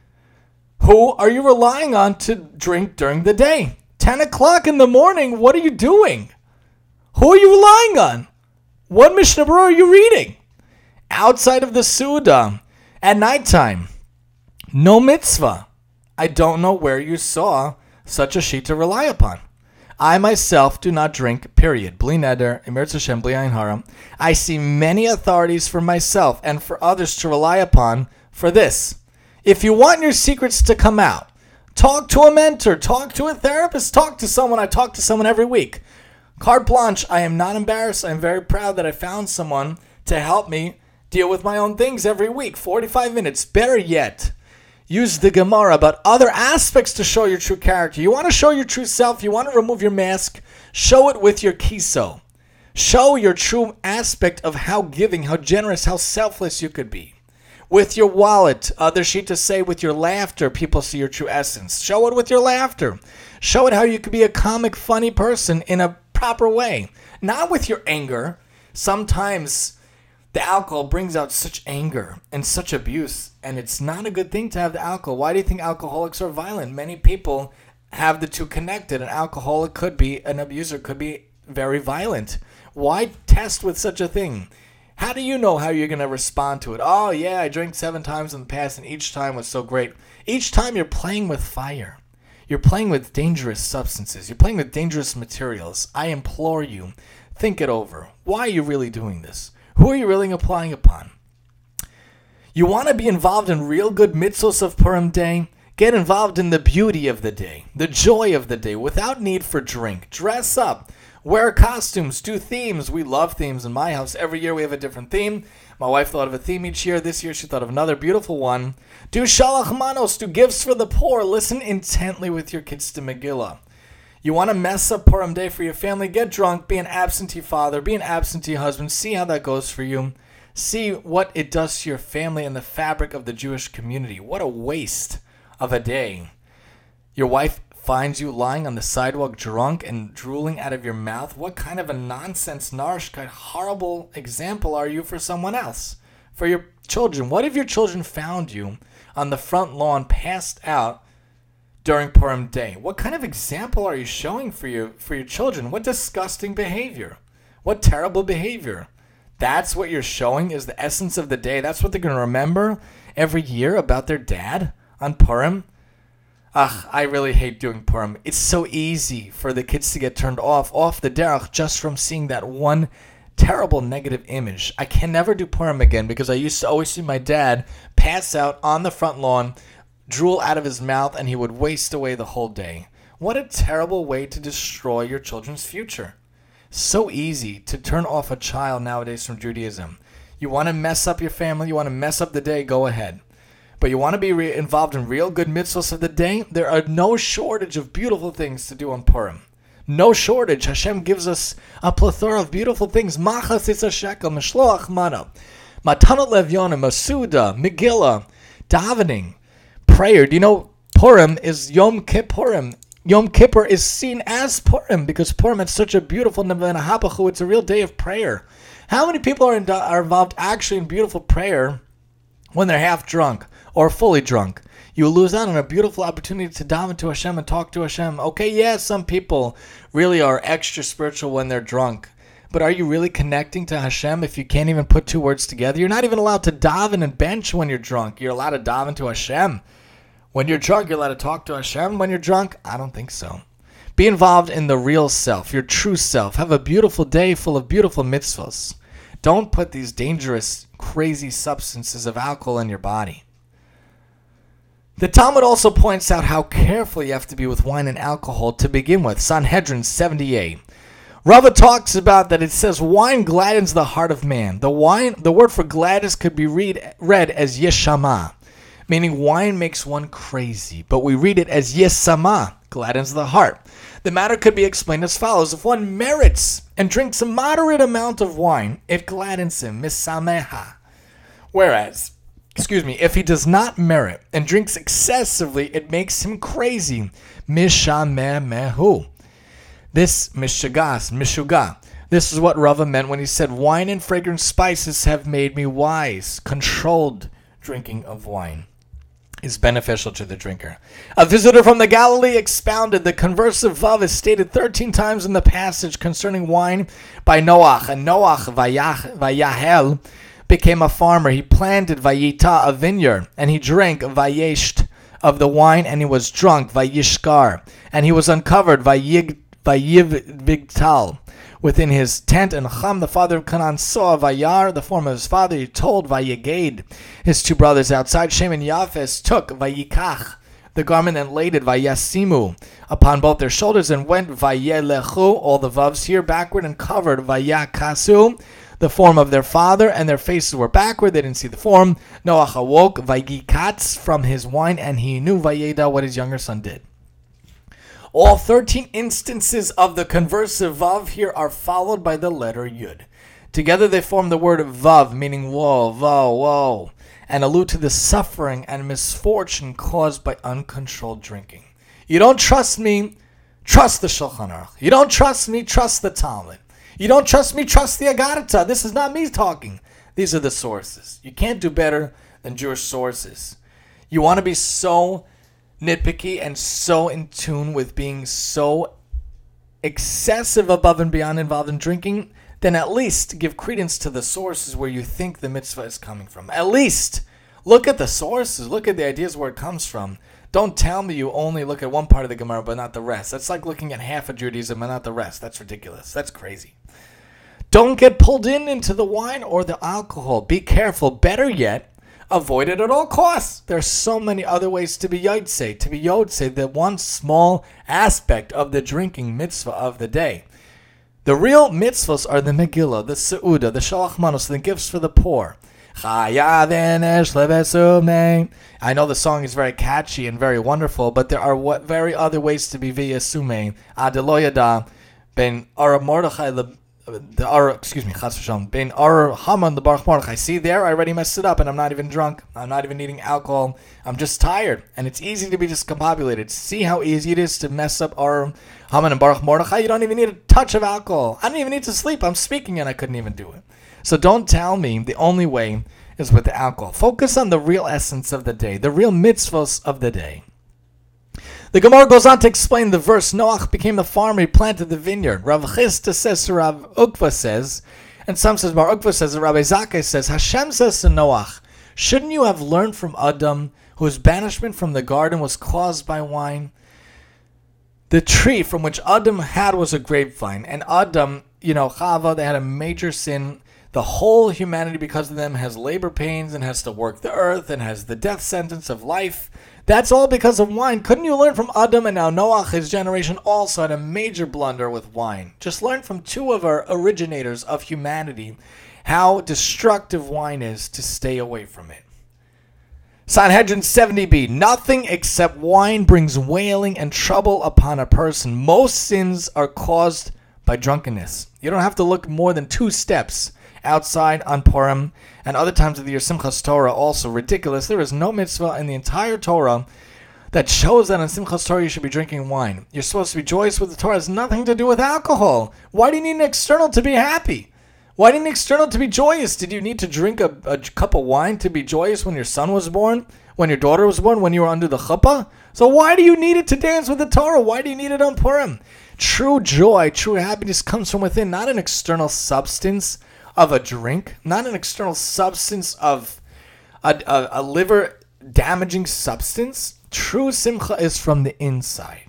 Who are you relying on to drink during the day? 10 o'clock in the morning, what are you doing? Who are you relying on? What Mishnah Berurah are you reading? Outside of the Suda, at nighttime, no mitzvah. I don't know where you saw such a sheet to rely upon. I myself do not drink, period. Bli neder, Eretz Hashem, bli ayin hara. I see many authorities for myself and for others to rely upon for this. If you want your secrets to come out, talk to a mentor, talk to a therapist, talk to someone. I talk to someone every week. Carte blanche, I am not embarrassed. I'm very proud that I found someone to help me deal with my own things every week. 45 minutes. Better yet, use the Gemara about other aspects to show your true character. You want to show your true self. You want to remove your mask. Show it with your kiso. Show your true aspect of how giving, how generous, how selfless you could be. With your wallet, other shittas say with your laughter, people see your true essence. Show it with your laughter. Show it how you could be a comic, funny person in a proper way. Not with your anger. Sometimes the alcohol brings out such anger and such abuse, and it's not a good thing to have the alcohol. Why do you think alcoholics are violent? Many people have the two connected. An alcoholic could be, an abuser could be very violent. Why test with such a thing? How do you know how you're going to respond to it? Oh, yeah, I drank 7 times in the past, and each time was so great. Each time you're playing with fire. You're playing with dangerous substances. You're playing with dangerous materials. I implore you, think it over. Why are you really doing this? Who are you really applying upon? You want to be involved in real good mitzvos of Purim Day? Get involved in the beauty of the day, the joy of the day, without need for drink. Dress up. Wear costumes, do themes. We love themes in my house. Every year we have a different theme. My wife thought of a theme each year. This year she thought of another beautiful one. Do shalach manos, do gifts for the poor. Listen intently with your kids to Megillah. You want to mess up Purim Day for your family? Get drunk, be an absentee father, be an absentee husband. See how that goes for you. See what it does to your family and the fabric of the Jewish community. What a waste of a day. Your wife finds you lying on the sidewalk drunk and drooling out of your mouth. What kind of a nonsense, narishkeit, horrible example are you for someone else? For your children. What if your children found you on the front lawn passed out during Purim Day? What kind of example are you showing for your children? What disgusting behavior. What terrible behavior. That's what you're showing is the essence of the day. That's what they're going to remember every year about their dad on Purim. Ugh, I really hate doing Purim. It's so easy for the kids to get turned off the derech just from seeing that one terrible negative image. I can never do Purim again because I used to always see my dad pass out on the front lawn, drool out of his mouth, and he would waste away the whole day. What a terrible way to destroy your children's future. So easy to turn off a child nowadays from Judaism. You want to mess up your family, you want to mess up the day, go ahead. But you want to be involved in real good mitzvahs of the day? There are no shortage of beautiful things to do on Purim. No shortage. Hashem gives us a plethora of beautiful things. Machas is a shekel, mishloach mana, matanot levyonim, masuda, Megillah, davening, prayer. Do you know Purim is Yom Kippurim? Yom Kippur is seen as Purim because Purim is such a beautiful Nevena Hapachu. It's a real day of prayer. How many people are involved actually in beautiful prayer when they're half drunk or fully drunk? You lose out on a beautiful opportunity to daven to Hashem and talk to Hashem. Okay, yeah, some people really are extra spiritual when they're drunk. But are you really connecting to Hashem if you can't even put two words together? You're not even allowed to daven and bench when you're drunk. You're allowed to daven to Hashem. When you're drunk, you're allowed to talk to Hashem. When you're drunk, I don't think so. Be involved in the real self, your true self. Have a beautiful day full of beautiful mitzvahs. Don't put these dangerous, crazy substances of alcohol in your body. The Talmud also points out how careful you have to be with wine and alcohol to begin with. Sanhedrin 78. Rava talks about that it says wine gladdens the heart of man. The word for gladness could be read as yeshama, meaning wine makes one crazy. But we read it as yesama, gladdens the heart. The matter could be explained as follows. If one merits and drinks a moderate amount of wine, it gladdens him, misameha. Whereas, if he does not merit and drinks excessively, it makes him crazy. Mishamemehu. This mishuga. This is what Rava meant when he said, wine and fragrant spices have made me wise. Controlled drinking of wine is beneficial to the drinker. A visitor from the Galilee expounded the conversive vav is stated 13 times in the passage concerning wine by Noach. And Noach, vayahel, became a farmer. He planted vayita, a vineyard, and he drank vayesht of the wine, and he was drunk vayishkar, and he was uncovered vayivigtal within his tent. And Ham, the father of Canaan, saw Vayar, the form of his father. He told Vayeged, his two brothers outside. Shem and Yafes took Vayikach, the garment, and laid it Vayasimu upon both their shoulders, and went Vayelechu, all the vavs here backward, and covered Vayakasu, the form of their father, and their faces were backward. They didn't see the form. Noach awoke Vayikatz from his wine, and he knew Vayeda what his younger son did. All 13 instances of the conversive vav here are followed by the letter yud. Together they form the word vav, meaning woe, woe, and allude to the suffering and misfortune caused by uncontrolled drinking. You don't trust me, trust the Shulchan Aruch. You don't trust me, trust the Talmud. You don't trust me, trust the Agartha. This is not me talking. These are the sources. You can't do better than Jewish sources. You want to be so nitpicky and so in tune with being so excessive above and beyond involved in drinking, then at least give credence to the sources where you think the mitzvah is coming from. At least look at the sources. Look at the ideas where it comes from. Don't tell me you only look at one part of the Gemara but not the rest. That's like looking at half of Judaism and not the rest. That's ridiculous. That's crazy. Don't get pulled into the wine or the alcohol. Be careful. Better yet, avoid it at all costs. There's so many other ways to be yodse, the one small aspect of the drinking mitzvah of the day. The real mitzvahs are the Megillah, the Seudah, the Shalach Manos, the gifts for the poor. I know the song is very catchy and very wonderful, but there are very other ways to be v'yasume. Adeloyada ben Ara Mordechai ben Ar Haman the Baruch Mordechai. See there, I already messed it up, and I'm not even drunk. I'm not even eating alcohol. I'm just tired, and it's easy to be discombobulated. See how easy it is to mess up Ar Haman and Baruch Mordechai? You don't even need a touch of alcohol. I don't even need to sleep. I'm speaking, and I couldn't even do it. So don't tell me the only way is with the alcohol. Focus on the real essence of the day, the real mitzvahs of the day. The Gemara goes on to explain the verse. Noach became the farmer. He planted the vineyard. Rav Chisda says to Rav Ukva says, And some says, Bar Ukva says, and Rabbi Zakkai says, Hashem says to Noach, shouldn't you have learned from Adam, whose banishment from the garden was caused by wine? The tree from which Adam had was a grapevine. And Adam, Chava, they had a major sin. The whole humanity, because of them, has labor pains and has to work the earth and has the death sentence of life. That's all because of wine. Couldn't you learn from Adam? And now Noach, his generation, also had a major blunder with wine. Just learn from two of our originators of humanity how destructive wine is, to stay away from it. Sanhedrin 70b, nothing except wine brings wailing and trouble upon a person. Most sins are caused by drunkenness. You don't have to look more than 2 steps outside on Purim and other times of the year. Simchas Torah, also ridiculous. There is no mitzvah in the entire Torah that shows that on Simchas Torah you should be drinking wine. You're supposed to be joyous with the Torah. It has nothing to do with alcohol. Why do you need an external to be happy? Why do you need an external to be joyous? Did you need to drink a cup of wine to be joyous when your son was born? When your daughter was born? When you were under the chuppah? So why do you need it to dance with the Torah? Why do you need it on Purim? True joy, true happiness comes from within, not an external substance of a drink, not an external substance of a liver damaging substance. True simcha is from the inside.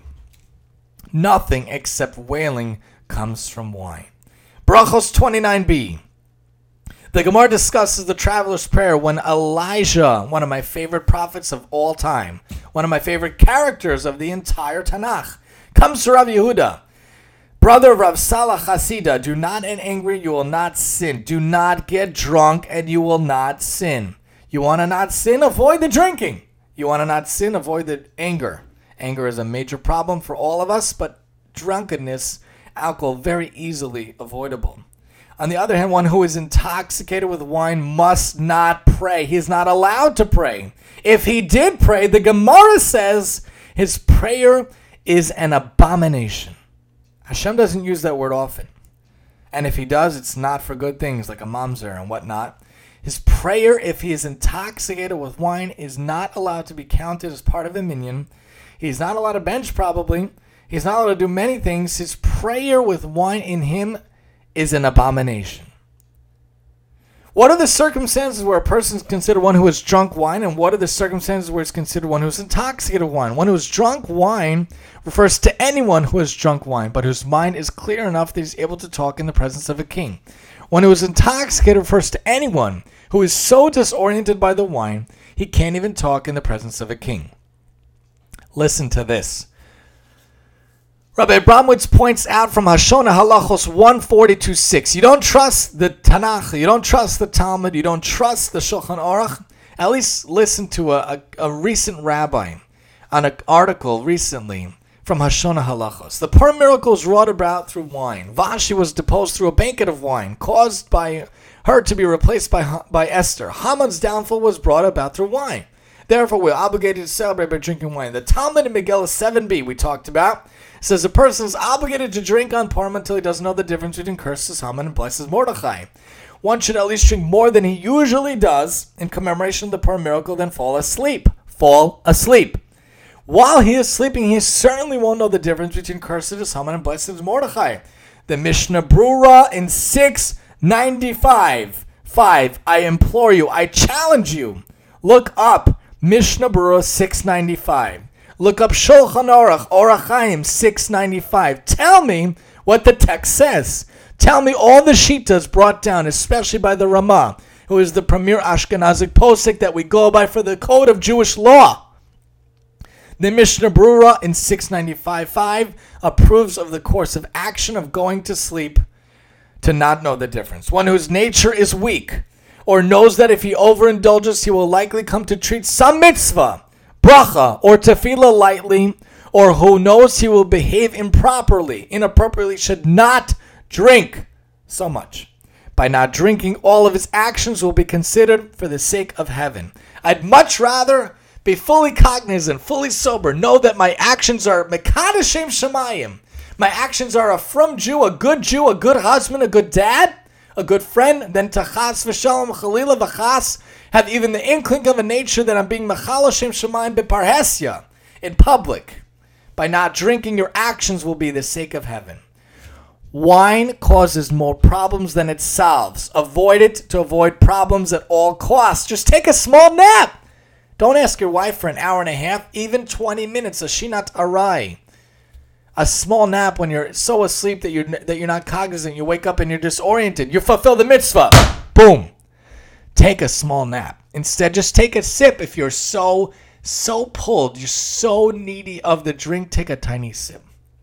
Nothing except wailing comes from wine. Brachos 29b. The Gemara discusses the traveler's prayer when Elijah, one of my favorite prophets of all time, one of my favorite characters of the entire Tanakh, comes to Rav Yehuda. Brother of Rav Salah Hasida, do not get angry, you will not sin. Do not get drunk, and you will not sin. You want to not sin? Avoid the drinking. You want to not sin? Avoid the anger. Anger is a major problem for all of us, but drunkenness, alcohol, very easily avoidable. On the other hand, one who is intoxicated with wine must not pray. He is not allowed to pray. If he did pray, the Gemara says his prayer is an abomination. Hashem doesn't use that word often. And if he does, it's not for good things like a mamzer and whatnot. His prayer, if he is intoxicated with wine, is not allowed to be counted as part of the minyan. He's not allowed to bench probably. He's not allowed to do many things. His prayer with wine in him is an abomination. What are the circumstances where a person is considered one who has drunk wine, and what are the circumstances where it's considered one who is intoxicated with wine? One who has drunk wine refers to anyone who has drunk wine, but whose mind is clear enough that he's able to talk in the presence of a king. One who is intoxicated refers to anyone who is so disoriented by the wine, he can't even talk in the presence of a king. Listen to this. Rabbi Abramowitz points out from Hashona Halachos 142.6. You don't trust the Tanakh, you don't trust the Talmud, you don't trust the Shulchan Aruch. At least listen to a recent rabbi on an article recently from Hashona Halachos. The Purim miracle is wrought about through wine. Vashti was deposed through a banquet of wine, caused by her to be replaced by Esther. Haman's downfall was brought about through wine. Therefore, we're obligated to celebrate by drinking wine. The Talmud in Megillah 7b we talked about says a person is obligated to drink on Purim until he doesn't know the difference between curses Haman and blesses Mordechai. One should at least drink more than he usually does in commemoration of the Purim miracle, then fall asleep. Fall asleep. While he is sleeping, he certainly won't know the difference between curses Haman and blesses Mordechai. The Mishnah Brura in 695. I implore you, I challenge you, look up Mishnah Brura 695. Look up Shulchan Aruch, Orach Chaim 695. Tell me what the text says. Tell me all the Shitas brought down, especially by the Ramah, who is the premier Ashkenazic posek that we go by for the code of Jewish law. The Mishnah Brura in 695.5 approves of the course of action of going to sleep to not know the difference. One whose nature is weak, or knows that if he overindulges, he will likely come to treat some mitzvah, bracha, or tefillah lightly, or who knows he will behave inappropriately, should not drink so much. By not drinking, all of his actions will be considered for the sake of heaven. I'd much rather be fully cognizant, fully sober, know that my actions are mekadeshem shemayim. My actions are a frum Jew, a good husband, a good dad, a good friend, than to chas v'shalom chalila v'chas have even the inkling of a nature that I'm being mechal Hashem shemayim beparhesia in public. By not drinking, your actions will be the sake of heaven. Wine causes more problems than it solves. Avoid it to avoid problems at all costs. Just take a small nap. Don't ask your wife for an hour and a half, even 20 minutes. Ashinat arai. A small nap when you're so asleep that you're not cognizant. You wake up and you're disoriented. You fulfill the mitzvah. Boom. Take a small nap. Instead, just take a sip. If you're so pulled, you're so needy of the drink, take a tiny sip.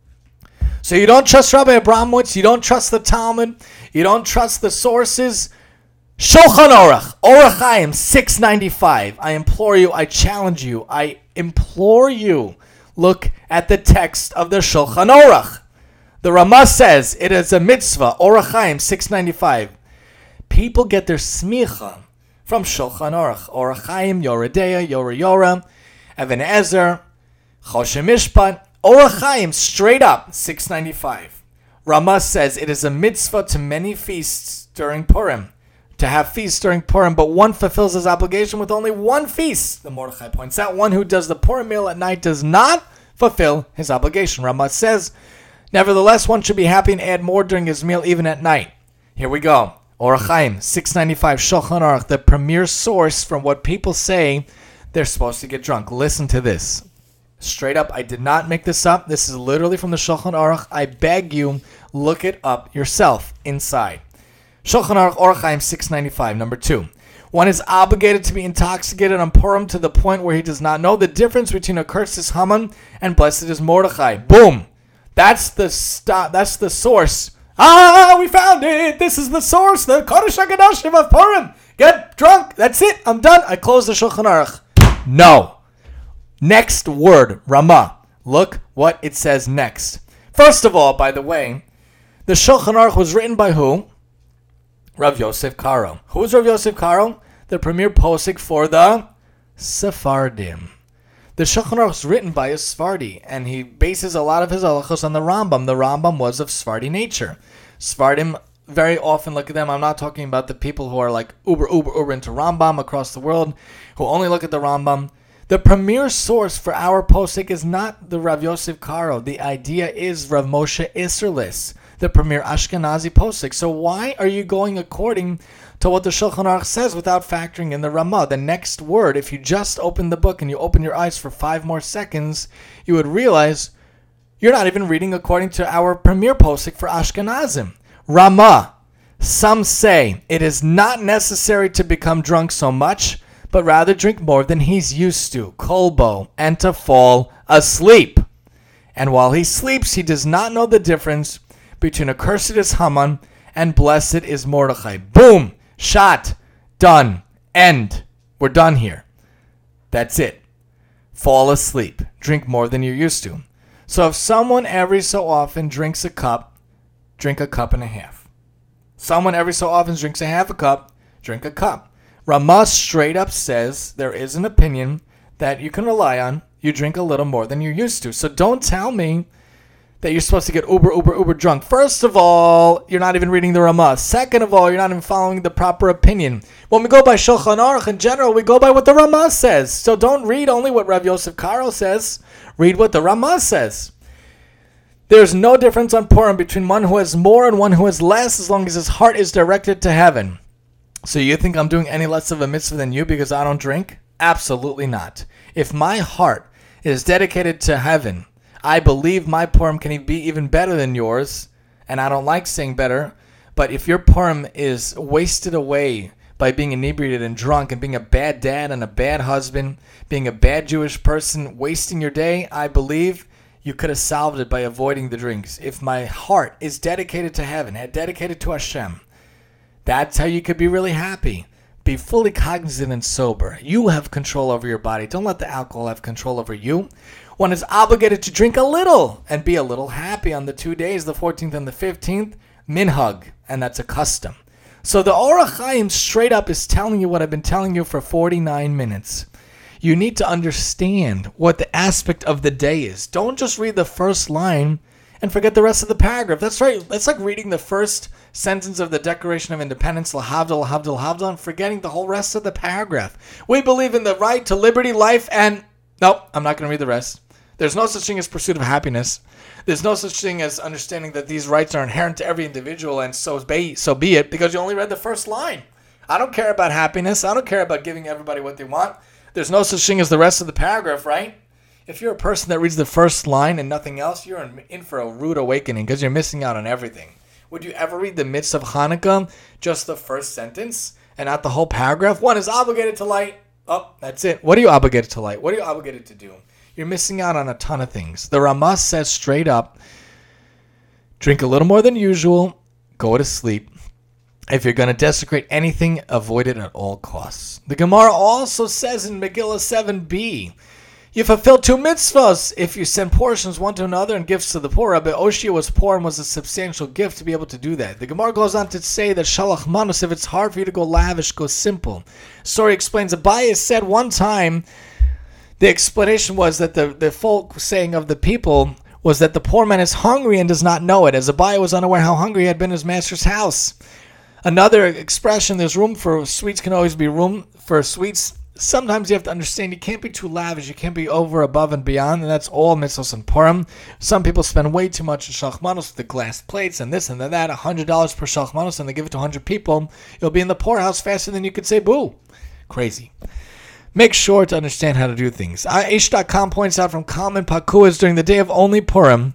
So you don't trust Rabbi Abramowitz, you don't trust the Talmud, you don't trust the sources. Shulchan Aruch, Orach Chaim 695. I implore you, I challenge you, I implore you, look at the text of the Shulchan Aruch. The Ramah says it is a mitzvah, Orach Chaim 695. People get their smicha from Shulchan Aruch, Orach Chaim, Yoredeya, Yora, Even Ezer, Choshen Mishpat, Orach Chaim, straight up, 695. Ramah says it is a mitzvah to many feasts during Purim, to have feasts during Purim, but one fulfills his obligation with only one feast. The Mordechai points out one who does the Purim meal at night does not fulfill his obligation. Ramah says, nevertheless, one should be happy and add more during his meal even at night. Here we go. Orach Chaim, 695, Shulchan Aruch, the premier source from what people say they're supposed to get drunk. Listen to this. Straight up, I did not make this up. This is literally from the Shulchan Aruch. I beg you, look it up yourself inside. Shulchan Aruch, Orach Chaim 695, number 2. One is obligated to be intoxicated on Purim to the point where he does not know the difference between accursed is Haman and blessed is Mordechai. Boom. That's the source. We found it. This is the source, the Kodesh HaKadoshim of Purim. Get drunk. That's it. I'm done. I close the Shulchan Aruch. No. Next word, Ramah. Look what it says next. First of all, by the way, the Shulchan Aruch was written by who? Rav Yosef Karo. Who is Rav Yosef Karo? The premier posek for the Sephardim. The Shulchan Aruch was written by a Sephardi, and he bases a lot of his halachos on the Rambam. The Rambam was of Sephardi nature. Sephardim, very often, look at them, I'm not talking about the people who are like uber into Rambam across the world, who only look at the Rambam. The premier source for our posek is not the Rav Yosef Karo. The idea is Rav Moshe Isserlis, the premier Ashkenazi posek. So why are you going according to what the Shulchan Aruch says without factoring in the Ramah? The next word, if you just open the book and you open your eyes for 5 more seconds, you would realize you're not even reading according to our premier posek for Ashkenazim. Ramah. Some say it is not necessary to become drunk so much, but rather drink more than he's used to, kolbo, and to fall asleep. And while he sleeps, he does not know the difference between accursed is Haman and blessed is Mordechai. Boom! Shot. Done. End. We're done here. That's it. Fall asleep. Drink more than you're used to. So if someone every so often drinks a cup, drink a cup and a half. Someone every so often drinks a half a cup, drink a cup. Ramah straight up says there is an opinion that you can rely on. You drink a little more than you're used to. So don't tell me that you're supposed to get uber drunk. First of all, you're not even reading the Ramah. Second of all, you're not even following the proper opinion. When we go by Shulchan Aruch in general, we go by what the Ramah says. So don't read only what Rav Yosef Karo says. Read what the Ramah says. There's no difference on Purim between one who has more and one who has less as long as his heart is directed to heaven. So you think I'm doing any less of a mitzvah than you because I don't drink? Absolutely not. If my heart is dedicated to heaven, I believe my Purim can be even better than yours, and I don't like saying better, but if your Purim is wasted away by being inebriated and drunk and being a bad dad and a bad husband, being a bad Jewish person, wasting your day, I believe you could have solved it by avoiding the drinks. If my heart is dedicated to heaven, dedicated to Hashem, that's how you could be really happy. Be fully cognizant and sober. You have control over your body. Don't let the alcohol have control over you. One is obligated to drink a little and be a little happy on the 2 days, the 14th and the 15th, minhag, and that's a custom. So the Orach Chaim straight up is telling you what I've been telling you for 49 minutes. You need to understand what the aspect of the day is. Don't just read the first line and forget the rest of the paragraph. That's right. That's like reading the first sentence of the Declaration of Independence, lahavdil, lahavdil, lahavdil, and forgetting the whole rest of the paragraph. We believe in the right to liberty, life, and... Nope, I'm not going to read the rest. There's no such thing as pursuit of happiness. There's no such thing as understanding that these rights are inherent to every individual, and so be it, because you only read the first line. I don't care about happiness. I don't care about giving everybody what they want. There's no such thing as the rest of the paragraph, right? If you're a person that reads the first line and nothing else, you're in for a rude awakening because you're missing out on everything. Would you ever read the midst of Hanukkah, just the first sentence, and not the whole paragraph? One is obligated to light. Oh, that's it. What are you obligated to light? What are you obligated to do? You're missing out on a ton of things. The Ramah says straight up, drink a little more than usual, go to sleep. If you're going to desecrate anything, avoid it at all costs. The Gemara also says in Megillah 7b, you fulfill 2 mitzvahs if you send portions one to another and gifts to the poor. Rabbi Oshia was poor and was a substantial gift to be able to do that. The Gemara goes on to say that shalach manus, if it's hard for you to go lavish, go simple. Story explains, Abaye said one time, the explanation was that the folk saying of the people was that the poor man is hungry and does not know it, as Abaye was unaware how hungry he had been in his master's house. Another expression, there's room for sweets, can always be room for sweets. Sometimes you have to understand you can't be too lavish, you can't be over, above, and beyond, and that's all mitzvos and Purim. Some people spend way too much in shalach with the glass plates and this and that, $100 per shalach and they give it to 100 people. You'll be in the poorhouse faster than you could say boo. Crazy. Make sure to understand how to do things. Aish.com points out from Kalman Pakuas during the day of only Purim,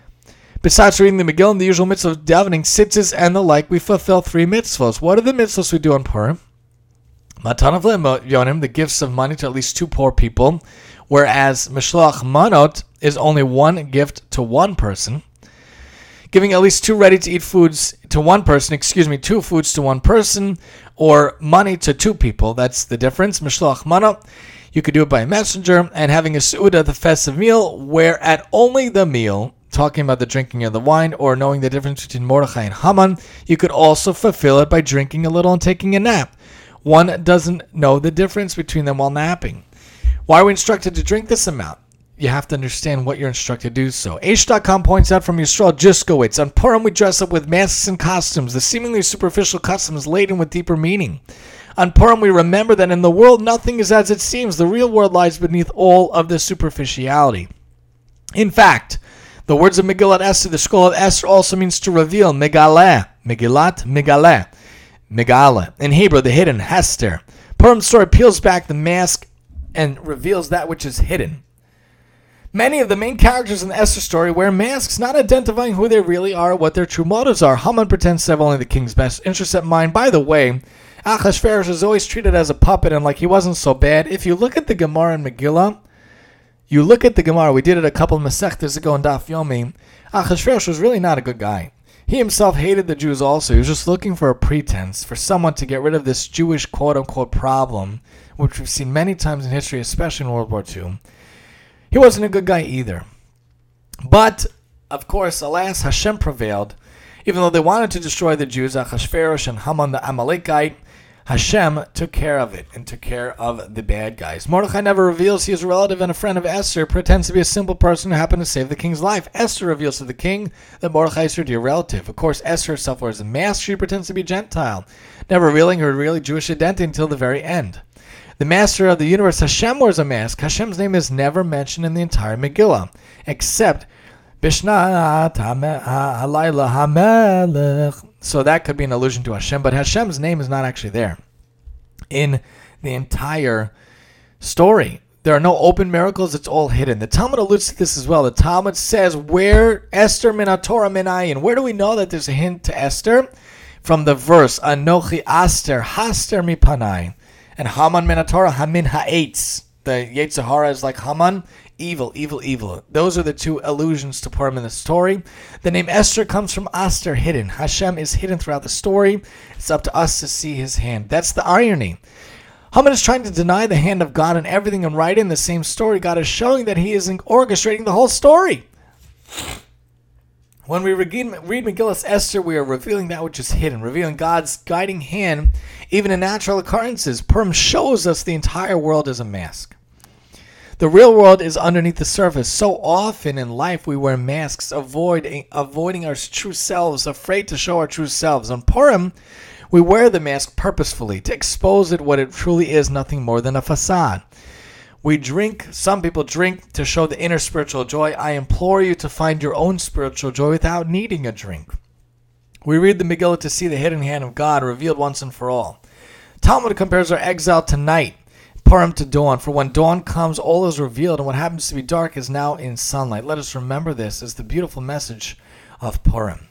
besides reading the Megillah and the usual mitzvah of davening, tzitzis, and the like, we fulfill 3 mitzvahs. What are the mitzvahs we do on Purim? Matanav le'yonim, the gifts of money to at least 2 poor people, whereas Mishloach Manot is only 1 gift to 1 person. Giving at least 2 ready-to-eat foods to 1 person, 2 foods to 1 person, or money to 2 people. That's the difference. Mishloach Manot, you could do it by a messenger, and having a su'udah, the festive meal, where at only the meal, talking about the drinking of the wine, or knowing the difference between Mordechai and Haman, you could also fulfill it by drinking a little and taking a nap. One doesn't know the difference between them while napping. Why are we instructed to drink this amount? You have to understand what you're instructed to do so. Aish.com points out from Yisrael Jiskowitz, on Purim we dress up with masks and costumes. The seemingly superficial custom is laden with deeper meaning. On Purim we remember that in the world nothing is as it seems. The real world lies beneath all of the superficiality. In fact, the words of Megillat Esther, the scroll of Esther, also means to reveal. Megaleh, Megillat, Megaleh, Megala. In Hebrew, the hidden, Hester. Purim's story peels back the mask and reveals that which is hidden. Many of the main characters in the Esther story wear masks, not identifying who they really are or what their true motives are. Haman pretends to have only the king's best interests at mind. By the way, Achashverosh is always treated as a puppet and like he wasn't so bad. If you look at the Gemara in Megillah, we did it a couple of Masechtas ago in Daf Yomi, Achashverosh was really not a good guy. He himself hated the Jews also. He was just looking for a pretense, for someone to get rid of this Jewish quote-unquote problem, which we've seen many times in history, especially in World War II. He wasn't a good guy either. But, of course, alas, Hashem prevailed. Even though they wanted to destroy the Jews, Achashverosh and Haman the Amalekite, Hashem took care of it and took care of the bad guys. Mordechai never reveals he is a relative and a friend of Esther, pretends to be a simple person who happened to save the king's life. Esther reveals to the king that Mordechai is her dear relative. Of course, Esther herself wears a mask. She pretends to be Gentile, never revealing her really Jewish identity until the very end. The master of the universe, Hashem, wears a mask. Hashem's name is never mentioned in the entire Megillah, except Bishnat Halayla HaMelech. So that could be an allusion to Hashem, but Hashem's name is not actually there in the entire story. There are no open miracles, it's all hidden. The Talmud alludes to this as well. The Talmud says, where Esther min HaTorah min ayin. Where do we know that there's a hint to Esther? From the verse, Anochi Aster, Haster mipanai. And Haman min HaTorah, Hamin ha'etz. The Yetzer Hara is like Haman, evil, evil, evil. Those are the 2 allusions to Purim in the story. The name Esther comes from Aster, hidden. Hashem is hidden throughout the story. It's up to us to see his hand. That's the irony. Haman is trying to deny the hand of God in everything, and right in the same story, God is showing that he is orchestrating the whole story. When we read Megillas Esther, we are revealing that which is hidden, revealing God's guiding hand, even in natural occurrences. Purim shows us the entire world is a mask. The real world is underneath the surface. So often in life we wear masks, avoiding our true selves, afraid to show our true selves. On Purim, we wear the mask purposefully to expose it what it truly is, nothing more than a facade. Some people drink to show the inner spiritual joy. I implore you to find your own spiritual joy without needing a drink. We read the Megillah to see the hidden hand of God revealed once and for all. Talmud compares our exile to night, Purim to dawn. For when dawn comes, all is revealed, and what happens to be dark is now in sunlight. Let us remember this as the beautiful message of Purim.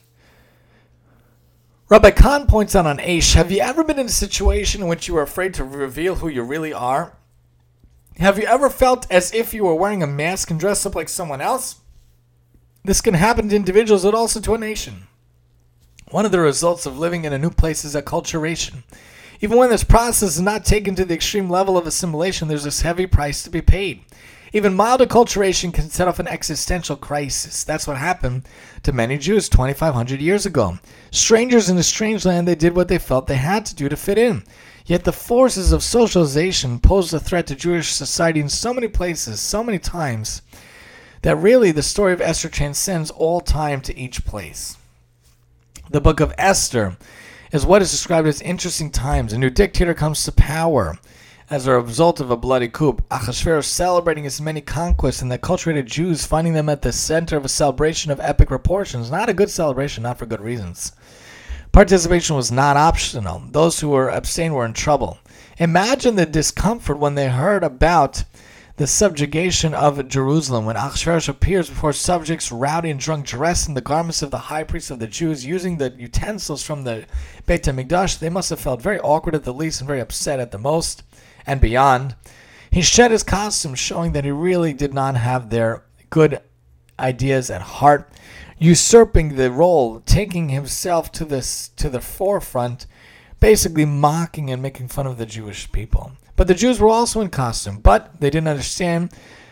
Rabbi Kahn points out on Aish, have you ever been in a situation in which you were afraid to reveal who you really are? Have you ever felt as if you were wearing a mask and dressed up like someone else? This can happen to individuals, but also to a nation. One of the results of living in a new place is acculturation. Even when this process is not taken to the extreme level of assimilation, there's this heavy price to be paid. Even mild acculturation can set off an existential crisis. That's what happened to many Jews 2,500 years ago. Strangers in a strange land, they did what they felt they had to do to fit in. Yet the forces of socialization posed a threat to Jewish society in so many places, so many times, that really the story of Esther transcends all time to each place. The book of Esther is what is described as interesting times. A new dictator comes to power as a result of a bloody coup. Ahasuerus celebrating his many conquests and the acculturated Jews finding them at the center of a celebration of epic proportions. Not a good celebration, not for good reasons. Participation was not optional. Those who were abstained were in trouble. Imagine the discomfort when they heard about the subjugation of Jerusalem, when Ahasuerus appears before subjects rowdy and drunk, dressed in the garments of the high priest of the Jews, using the utensils from the Beit HaMikdash. They must have felt very awkward at the least and very upset at the most and beyond. He shed his costume, showing that he really did not have their good ideas at heart, usurping the role, taking himself to the forefront, basically mocking and making fun of the Jewish people. But the Jews were also in costume, but they didn't understand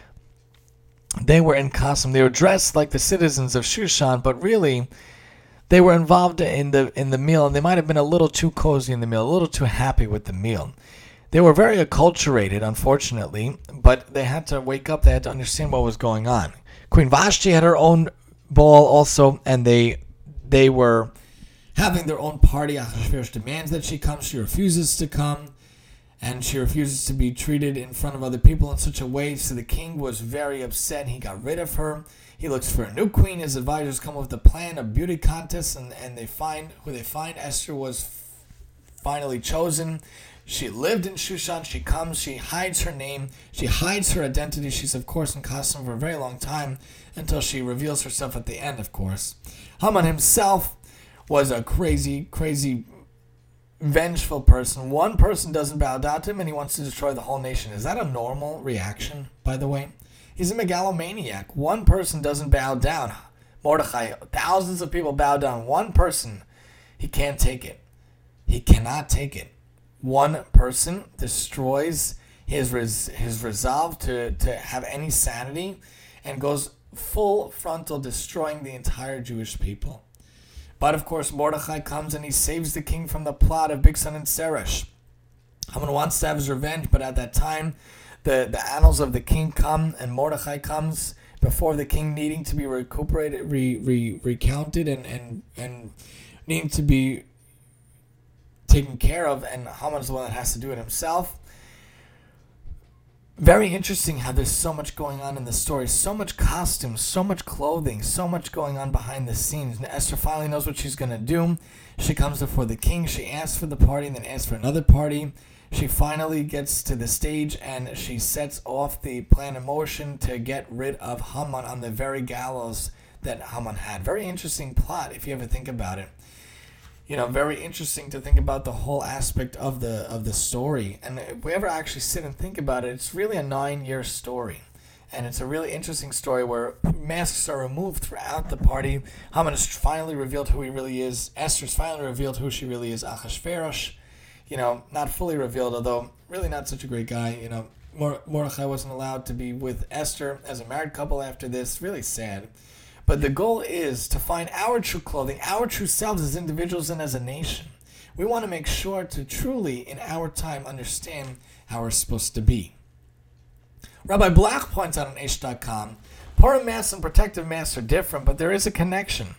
they were in costume. They were dressed like the citizens of Shushan, but really they were involved in the meal, and they might have been a little too cozy in the meal, a little too happy with the meal. They were very acculturated, unfortunately, but they had to wake up. They had to understand what was going on. Queen Vashti had her own ball also, and they were having their own party. Ahasuerus demands that she come. She refuses to come, and she refuses to be treated in front of other people in such a way. So the king was very upset. He got rid of her. He looks for a new queen. His advisors come up with a plan, a beauty contest, and they find who they find. Esther was finally chosen. She lived in Shushan. She comes. She hides her name. She hides her identity. She's, of course, in costume for a very long time until she reveals herself at the end, of course. Haman himself was a crazy, crazy, vengeful person. One person doesn't bow down to him and he wants to destroy the whole nation. Is that a normal reaction, by the way? He's a megalomaniac. One person doesn't bow down. Mordechai, thousands of people bow down. One person, he can't take it. He cannot take it. One person destroys his resolve to have any sanity and goes full frontal, destroying the entire Jewish people. But of course, Mordechai comes and he saves the king from the plot of Bigsan and Seresh. Haman wants to have his revenge, but at that time, the annals of the king come, and Mordechai comes before the king, needing to be recuperated, recounted, and needing to be taken care of, and Haman is the one that has to do it himself. Very interesting how there's so much going on in the story, so much costumes, so much clothing, so much going on behind the scenes. And Esther finally knows what she's going to do. She comes before the king, she asks for the party, and then asks for another party. She finally gets to the stage, and she sets off the plan in motion to get rid of Haman on the very gallows that Haman had. Very interesting plot, if you ever think about it. You know, very interesting to think about the whole aspect of the story. And if we ever actually sit and think about it, it's really a 9-year story. And it's a really interesting story where masks are removed throughout the party. Haman has finally revealed who he really is. Esther's finally revealed who she really is. Ahasuerus, you know, not fully revealed, although really not such a great guy. You know, Mordechai wasn't allowed to be with Esther as a married couple after this. Really sad. But the goal is to find our true clothing, our true selves as individuals and as a nation. We want to make sure to truly, in our time, understand how we're supposed to be. Rabbi Black points out on Aish.com, Purim masks and protective masks are different, but there is a connection.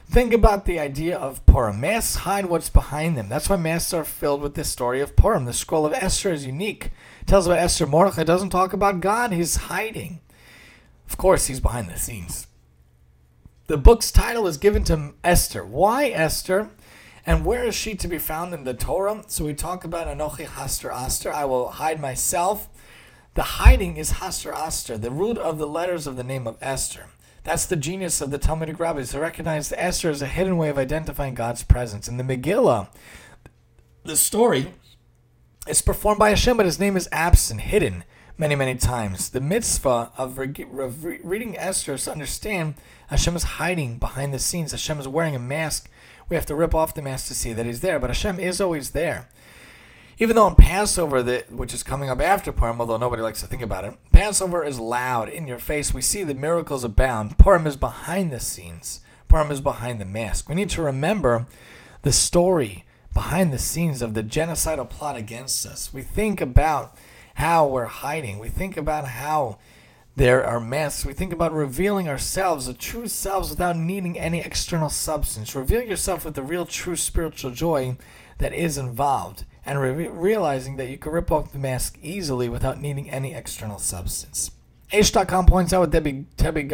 Think about the idea of Purim. Masks hide what's behind them. That's why masks are filled with the story of Purim. The scroll of Esther is unique. It tells about Esther. Mordechai doesn't talk about God. He's hiding. Of course, he's behind the scenes. The book's title is given to Esther. Why Esther? And where is she to be found in the Torah? So we talk about Anochi Haster Aster. I will hide myself. The hiding is Haster Aster, the root of the letters of the name of Esther. That's the genius of the Talmudic rabbis to recognize that Esther is a hidden way of identifying God's presence. In the Megillah, the story is performed by Hashem, but his name is absent, hidden many, many times. The mitzvah of reading Esther is to understand Hashem is hiding behind the scenes. Hashem is wearing a mask. We have to rip off the mask to see that he's there, but Hashem is always there. Even though on Passover, which is coming up after Purim, although nobody likes to think about it, Passover is loud, in your face. We see the miracles abound. Purim is behind the scenes. Purim is behind the mask. We need to remember the story behind the scenes of the genocidal plot against us. We think about how we're hiding. We think about how there are masks. We think about revealing ourselves, the true selves, without needing any external substance. Reveal yourself with the real, true spiritual joy that is involved, and realizing that you can rip off the mask easily without needing any external substance. H.com points out with Debbie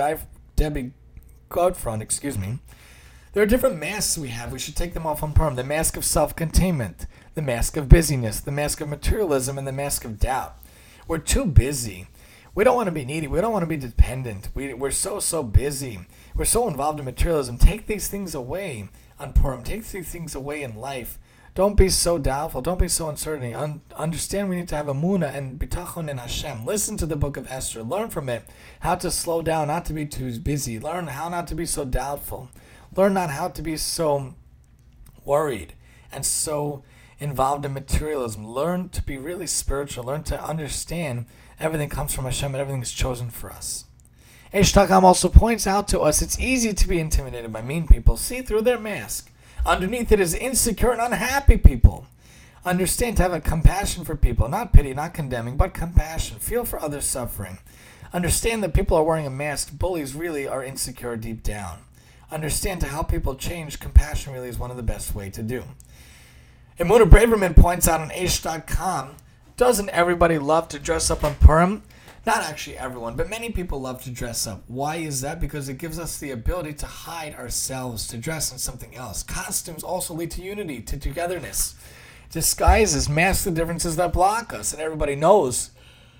Godfront, there are different masks we have. We should take them off on Purim. The mask of self-containment, the mask of busyness, the mask of materialism, and the mask of doubt. We're too busy. We don't want to be needy. We don't want to be dependent. We're so busy. We're so involved in materialism. Take these things away on Purim. Take these things away in life. Don't be so doubtful. Don't be so uncertain. Understand we need to have emunah and bitachon in Hashem. Listen to the book of Esther. Learn from it how to slow down, not to be too busy. Learn how not to be so doubtful. Learn not how to be so worried and so involved in materialism. Learn to be really spiritual. Learn to understand everything comes from Hashem and everything is chosen for us. H.com also points out to us it's easy to be intimidated by mean people. See through their mask. Underneath it is insecure and unhappy people. Understand to have a compassion for people, not pity, not condemning, but compassion. Feel for others' suffering. Understand that people are wearing a mask. Bullies really are insecure deep down. Understand to help people change. Compassion really is one of the best ways to do. Emunah Braverman points out on H.com, doesn't everybody love to dress up on Purim? Not actually everyone, but many people love to dress up. Why is that? Because it gives us the ability to hide ourselves, to dress in something else. Costumes also lead to unity, to togetherness. Disguises mask the differences that block us, and everybody knows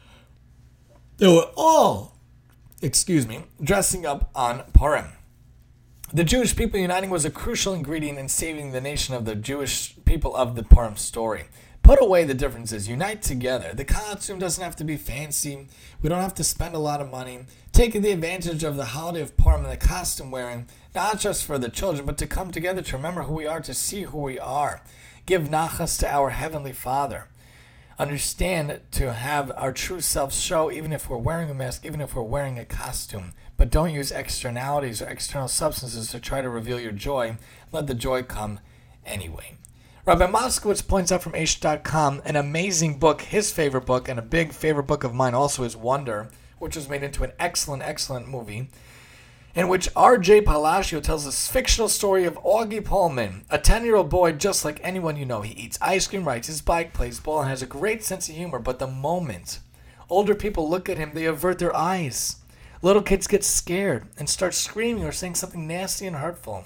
they were all, dressing up on Purim. The Jewish people uniting was a crucial ingredient in saving the nation of the Jewish people of the Purim story. Put away the differences. Unite together. The costume doesn't have to be fancy. We don't have to spend a lot of money. Taking the advantage of the holiday of Purim and the costume wearing, not just for the children, but to come together to remember who we are, to see who we are. Give nachas to our Heavenly Father. Understand to have our true selves show, even if we're wearing a mask, even if we're wearing a costume. But don't use externalities or external substances to try to reveal your joy. Let the joy come anyway. Rabbi Moskowitz points out from H.com an amazing book, his favorite book, and a big favorite book of mine also is Wonder, which was made into an excellent movie, in which R.J. Palacio tells this fictional story of Augie Pullman, a 10-year-old boy just like anyone you know. He eats ice cream, rides his bike, plays ball, and has a great sense of humor, but the moment older people look at him, they avert their eyes. Little kids get scared and start screaming or saying something nasty and hurtful.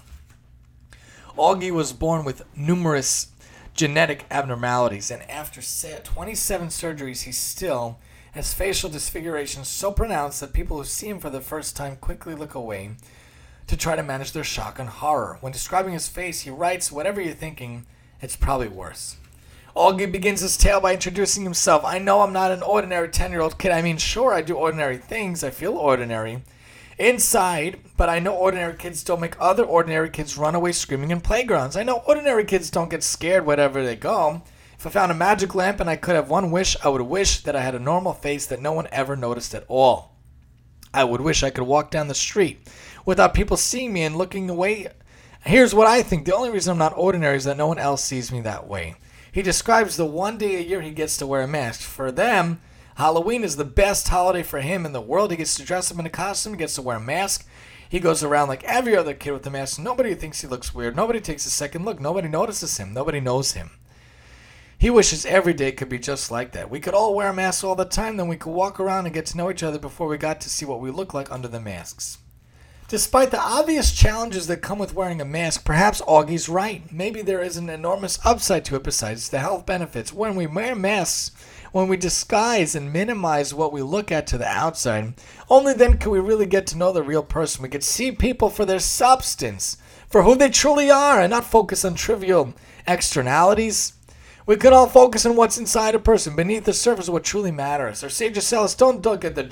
Augie was born with numerous genetic abnormalities, and after 27 surgeries, he still has facial disfiguration so pronounced that people who see him for the first time quickly look away to try to manage their shock and horror. When describing his face, he writes, "Whatever you're thinking, it's probably worse." Augie begins his tale by introducing himself. "I know I'm not an ordinary 10-year-old kid. I mean, sure, I do ordinary things. I feel ordinary inside, but I know ordinary kids don't make other ordinary kids run away screaming in playgrounds. I know ordinary kids don't get scared wherever they go. If I found a magic lamp and I could have one wish, I would wish that I had a normal face that no one ever noticed at all. I would wish I could walk down the street without people seeing me and looking away. Here's what I think. The only reason I'm not ordinary is that no one else sees me that way." He describes the one day a year he gets to wear a mask. For them, Halloween is the best holiday for him in the world. He gets to dress up in a costume, he gets to wear a mask, He goes around like every other kid with a mask. Nobody thinks he looks weird. Nobody takes a second look. Nobody notices him. Nobody knows him. He wishes every day could be just like that. We could all wear masks all the time, then we could walk around and get to know each other before we got to see what we look like under the masks. Despite the obvious challenges that come with wearing a mask, perhaps Augie's right. Maybe there is an enormous upside to it besides the health benefits. When we wear masks, when we disguise and minimize what we look at to the outside, only then can we really get to know the real person. We can see people for their substance, for who they truly are, and not focus on trivial externalities. We could all focus on what's inside a person, beneath the surface of what truly matters. Our sages tell us, don't look at the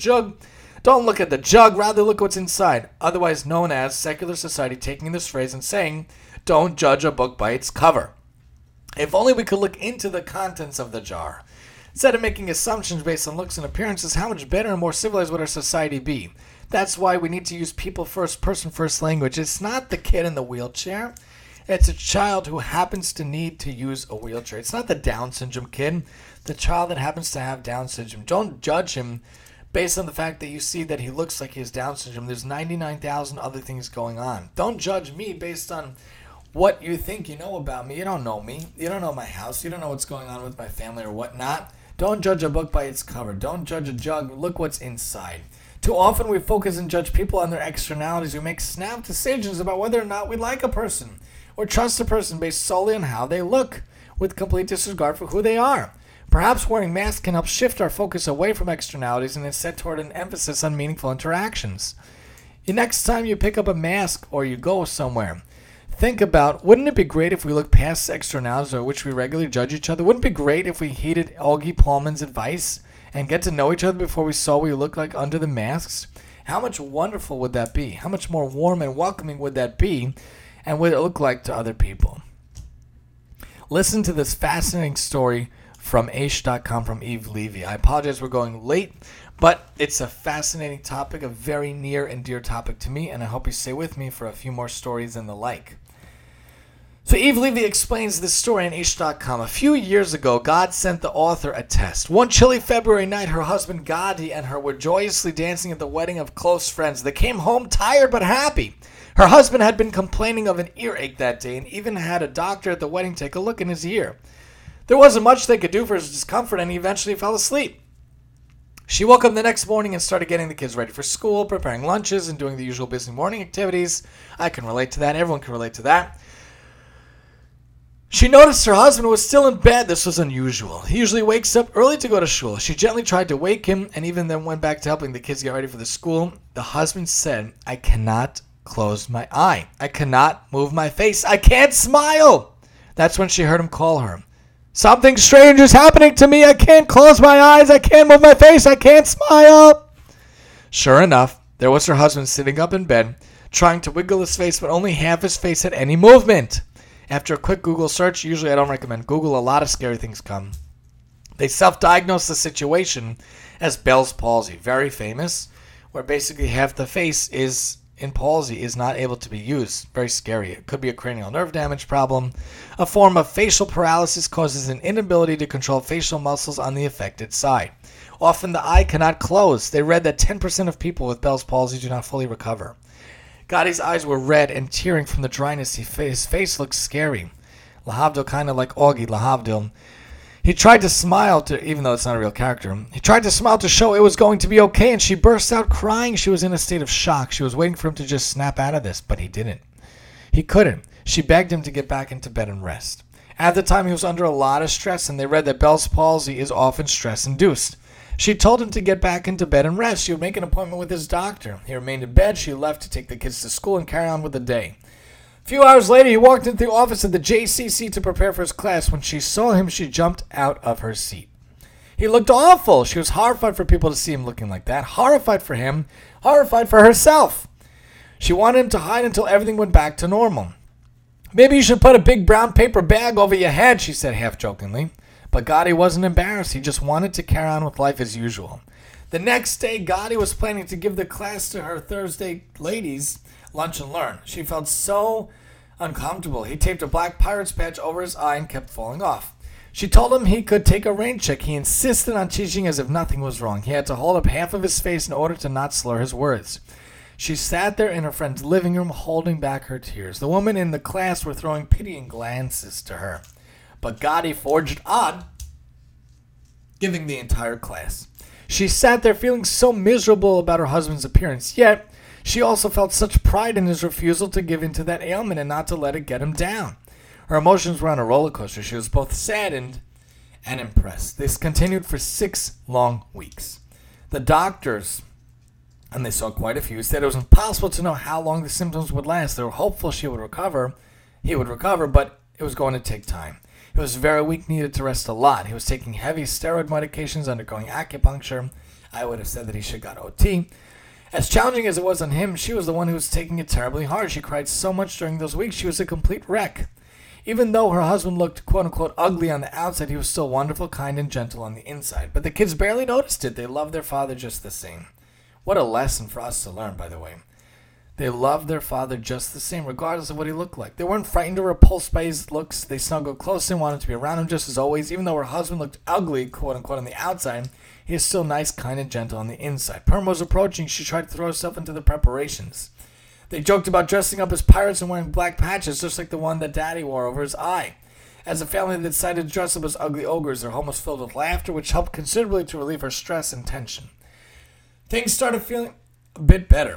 jug, rather look what's inside, otherwise known as secular society taking this phrase and saying, don't judge a book by its cover. If only we could look into the contents of the jar. Instead of making assumptions based on looks and appearances, how much better and more civilized would our society be? That's why we need to use people first, person first language. It's not the kid in the wheelchair. It's a child who happens to need to use a wheelchair. It's not the Down syndrome kid, the child that happens to have Down syndrome. Don't judge him based on the fact that you see that he looks like he has Down syndrome. There's 99,000 other things going on. Don't judge me based on what you think you know about me. You don't know me. You don't know my house. You don't know what's going on with my family or whatnot. Don't judge a book by its cover. Don't judge a jug. Look what's inside. Too often we focus and judge people on their externalities. We make snap decisions about whether or not we like a person or trust a person based solely on how they look, with complete disregard for who they are. Perhaps wearing masks can help shift our focus away from externalities and instead toward an emphasis on meaningful interactions. The next time you pick up a mask or you go somewhere, think about, wouldn't it be great if we looked past externalities or which we regularly judge each other? Wouldn't it be great if we heeded Augie Paulman's advice and get to know each other before we saw what we look like under the masks? How much wonderful would that be? How much more warm and welcoming would that be? And what it look like to other people? Listen to this fascinating story from Aish.com from Eve Levy. I apologize we're going late, but it's a fascinating topic, a very near and dear topic to me, and I hope you stay with me for a few more stories and the like. So Eve Levy explains this story on Aish.com. A few years ago, God sent the author a test. One chilly February night, her husband Gadi and her were joyously dancing at the wedding of close friends. They came home tired but happy. Her husband had been complaining of an earache that day and even had a doctor at the wedding take a look in his ear. There wasn't much they could do for his discomfort, and he eventually fell asleep. She woke up the next morning and started getting the kids ready for school, preparing lunches, and doing the usual busy morning activities. I can relate to that. Everyone can relate to that. She noticed her husband was still in bed. This was unusual. He usually wakes up early to go to school. She gently tried to wake him and even then went back to helping the kids get ready for the school. The husband said, "I cannot close my eye. I cannot move my face. I can't smile." That's when she heard him call her. "Something strange is happening to me. I can't close my eyes. I can't move my face. I can't smile." Sure enough, there was her husband sitting up in bed, trying to wiggle his face, but only half his face had any movement. After a quick Google search, usually I don't recommend Google, a lot of scary things come. They self-diagnosed the situation as Bell's palsy, very famous, where basically half the face is in palsy, is not able to be used. Very scary. It could be a cranial nerve damage problem. A form of facial paralysis causes an inability to control facial muscles on the affected side. Often the eye cannot close. They read that 10% of people with Bell's palsy do not fully recover. Gadi's eyes were red and tearing from the dryness. His face looked scary. Lahavdil, kind of like Augie Lahavdil. He tried to smile, even though it's not a real character. He tried to smile to show it was going to be okay, and she burst out crying. She was in a state of shock. She was waiting for him to just snap out of this, but he didn't. He couldn't. She begged him to get back into bed and rest. At the time, he was under a lot of stress, and they read that Bell's palsy is often stress-induced. She told him to get back into bed and rest. She would make an appointment with his doctor. He remained in bed. She left to take the kids to school and carry on with the day. A few hours later, he walked into the office of the JCC to prepare for his class. When she saw him, she jumped out of her seat. He looked awful. She was horrified for people to see him looking like that. Horrified for him. Horrified for herself. She wanted him to hide until everything went back to normal. "Maybe you should put a big brown paper bag over your head," she said half-jokingly. But Gadi wasn't embarrassed. He just wanted to carry on with life as usual. The next day, Gadi was planning to give the class to her Thursday ladies lunch and learn. She felt so uncomfortable. He taped a black pirate's patch over his eye and kept falling off. She told him he could take a rain check. He insisted on teaching as if nothing was wrong. He had to hold up half of his face in order to not slur his words. She sat there in her friend's living room holding back her tears. The women in the class were throwing pitying glances to her. But Gotti forged on, giving the entire class. She sat there feeling so miserable about her husband's appearance, yet she also felt such pride in his refusal to give in to that ailment and not to let it get him down. Her emotions were on a roller coaster. She was both saddened and impressed. This continued for 6 long weeks. The doctors, and they saw quite a few, said it was impossible to know how long the symptoms would last. They were hopeful he would recover, but it was going to take time. He was very weak, needed to rest a lot. He was taking heavy steroid medications, undergoing acupuncture. I would have said that he should have got OT. As challenging as it was on him, she was the one who was taking it terribly hard. She cried so much during those weeks. She was a complete wreck. Even though her husband looked quote-unquote ugly on the outside, he was still wonderful, kind, and gentle on the inside. But the kids barely noticed it. They loved their father just the same. What a lesson for us to learn, by the way. They loved their father just the same, regardless of what he looked like. They weren't frightened or repulsed by his looks. They snuggled close and wanted to be around him just as always. Even though her husband looked ugly, quote-unquote, on the outside, he is still nice, kind, and gentle on the inside. Purim was approaching. She tried to throw herself into the preparations. They joked about dressing up as pirates and wearing black patches, just like the one that Daddy wore over his eye. As a family, they decided to dress up as ugly ogres. Their home was filled with laughter, which helped considerably to relieve her stress and tension. Things started feeling a bit better.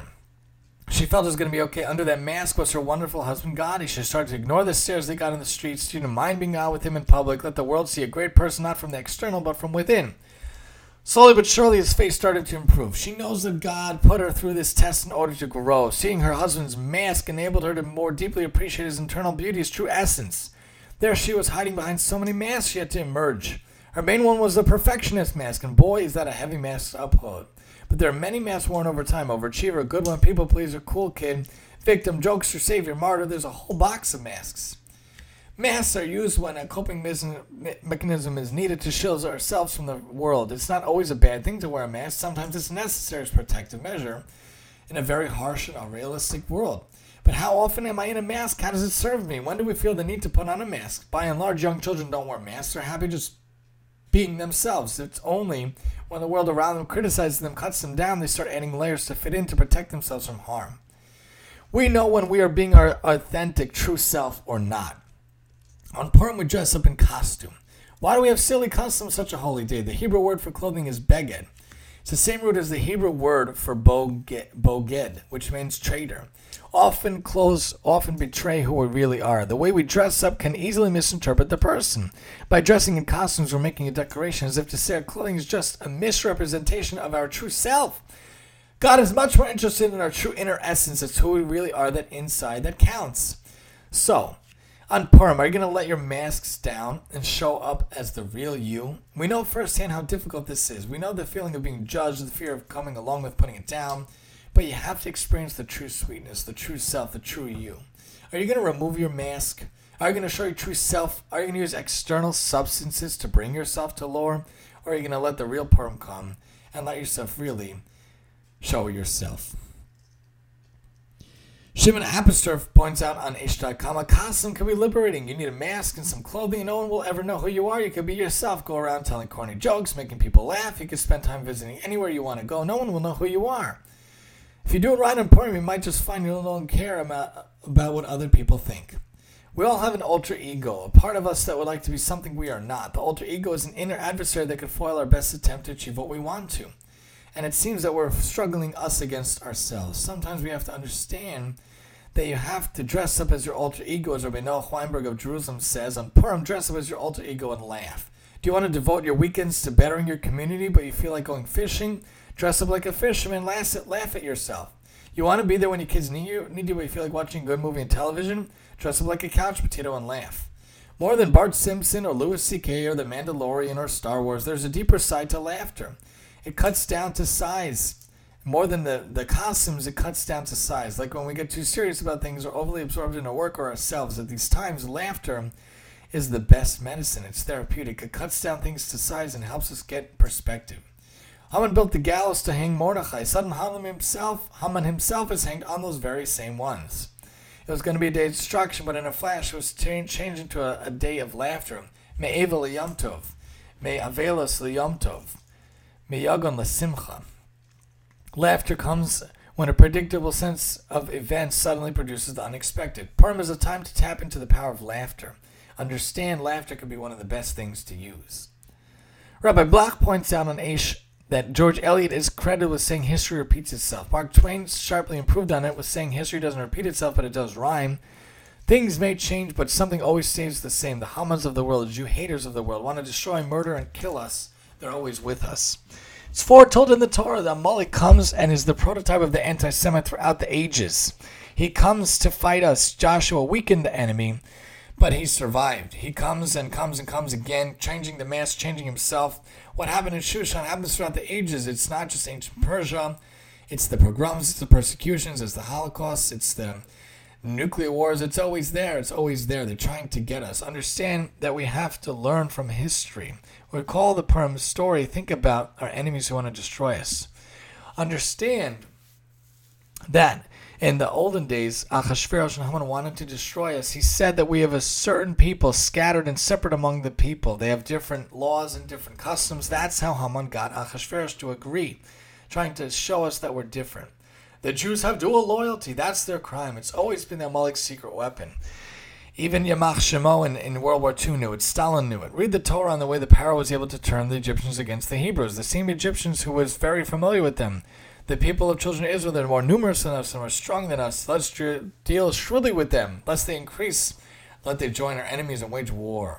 She felt it was going to be okay. Under that mask was her wonderful husband, Gotti. She started to ignore the stares they got in the streets. She didn't mind being out with him in public. Let the world see a great person, not from the external, but from within. Slowly but surely, his face started to improve. She knows that God put her through this test in order to grow. Seeing her husband's mask enabled her to more deeply appreciate his internal beauty, his true essence. There she was hiding behind so many masks yet to emerge. Her main one was the perfectionist mask, and boy, is that a heavy mask to uphold. But there are many masks worn over time. Overachiever, good one, people pleaser, cool kid, victim, jokester, savior, martyr. There's a whole box of masks. Masks are used when a coping mechanism is needed to shield ourselves from the world. It's not always a bad thing to wear a mask. Sometimes it's necessary as a protective measure in a very harsh and unrealistic world. But how often am I in a mask? How does it serve me? When do we feel the need to put on a mask? By and large, young children don't wear masks. They're happy just being themselves. It's only when the world around them criticizes them, cuts them down, they start adding layers to fit in to protect themselves from harm. We know when we are being our authentic, true self or not. On Purim, we dress up in costume. Why do we have silly costumes such a holy day? The Hebrew word for clothing is beged. It's the same root as the Hebrew word for boged, which means traitor. Clothes often betray who we really are. The way we dress up can easily misinterpret the person. By dressing in costumes, we're making a declaration as if to say our clothing is just a misrepresentation of our true self. God is much more interested in our true inner essence. It's who we really are, that inside that counts. So, on Purim, are you going to let your masks down and show up as the real you? We know firsthand how difficult this is. We know the feeling of being judged, the fear of coming along with putting it down. But you have to experience the true sweetness, the true self, the true you. Are you going to remove your mask? Are you going to show your true self? Are you going to use external substances to bring yourself to lower? Or are you going to let the real Purim come and let yourself really show yourself? Shimon Apostroph points out on H.com, a costume can be liberating. You need a mask and some clothing, and no one will ever know who you are. You can be yourself, go around telling corny jokes, making people laugh. You can spend time visiting anywhere you want to go. No one will know who you are. If you do it right on Purim, you might just find you don't care about what other people think. We all have an alter ego, a part of us that would like to be something we are not. The alter ego is an inner adversary that could foil our best attempt to achieve what we want to. And it seems that we're struggling us against ourselves. Sometimes we have to understand that you have to dress up as your alter ego, as Rabbi Noah Weinberg of Jerusalem says. On Purim, dress up as your alter ego and laugh. Do you want to devote your weekends to bettering your community, but you feel like going fishing? Dress up like a fisherman, laugh at yourself. You want to be there when your kids need you, but you feel like watching a good movie on television? Dress up like a couch potato and laugh. More than Bart Simpson or Louis C.K. or The Mandalorian or Star Wars, there's a deeper side to laughter. It cuts down to size. More than the costumes, it cuts down to size. Like when we get too serious about things or overly absorbed in our work or ourselves, at these times, laughter is the best medicine. It's therapeutic. It cuts down things to size and helps us get perspective. Haman built the gallows to hang Mordechai. Suddenly Haman himself is hanged on those very same ones. It was going to be a day of destruction, but in a flash it was changed into a day of laughter. Me'eva l'yom tov. Me'avelos l'yom tov. Me'yagon l'simcha. Laughter comes when a predictable sense of events suddenly produces the unexpected. Purim is a time to tap into the power of laughter. Understand, laughter can be one of the best things to use. Rabbi Bloch points out on Aish that George Eliot is credited with saying history repeats itself. Mark Twain sharply improved on it with saying history doesn't repeat itself, but it does rhyme. Things may change, but something always stays the same. The Hamans of the world, the Jew haters of the world, want to destroy, murder, and kill us. They're always with us. It's foretold in the Torah that Amalek comes and is the prototype of the anti-Semite throughout the ages. He comes to fight us. Joshua weakened the enemy, but he survived. He comes and comes and comes again, changing the mass, changing himself. What happened in Shushan happens throughout the ages. It's not just ancient Persia. It's the pogroms, it's the persecutions, it's the Holocaust, it's the nuclear wars. It's always there. It's always there. They're trying to get us. Understand that we have to learn from history. Recall the Purim story. Think about our enemies who want to destroy us. Understand that in the olden days, Achashverosh and Haman wanted to destroy us. He said that we have a certain people scattered and separate among the people. They have different laws and different customs. That's how Haman got Achashverosh to agree, trying to show us that we're different. The Jews have dual loyalty. That's their crime. It's always been the Amalek's secret weapon. Even Yamach Shemo in World War II knew it. Stalin knew it. Read the Torah on the way the Pharaoh was able to turn the Egyptians against the Hebrews. The same Egyptians who was very familiar with them. The people of children of Israel, they're more numerous than us and more strong than us. Let's deal shrewdly with them. Lest they increase, let they join our enemies and wage war.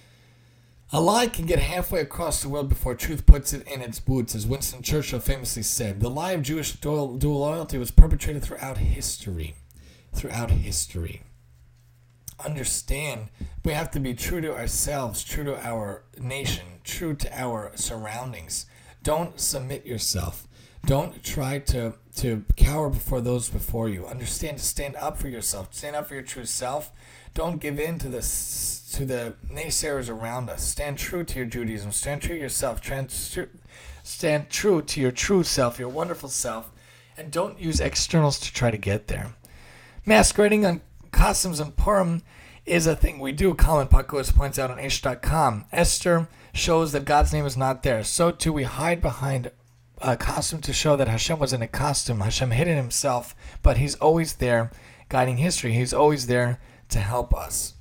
A lie can get halfway across the world before truth puts it in its boots, as Winston Churchill famously said. The lie of Jewish dual loyalty was perpetrated throughout history. Throughout history. Understand, we have to be true to ourselves, true to our nation, true to our surroundings. Don't submit yourself. Don't try to cower before those before you. Understand to stand up for yourself. Stand up for your true self. Don't give in to the naysayers around us. Stand true to your Judaism. Stand true to yourself. Stand true to your true self, your wonderful self, and don't use externals to try to get there. Masquerading on costumes and Purim is a thing we do. Colin Pakuas points out on Aish.com. Esther shows that God's name is not there. So too we hide behind a costume to show that Hashem was in a costume. Hashem hidden himself, but he's always there guiding history. He's always there to help us.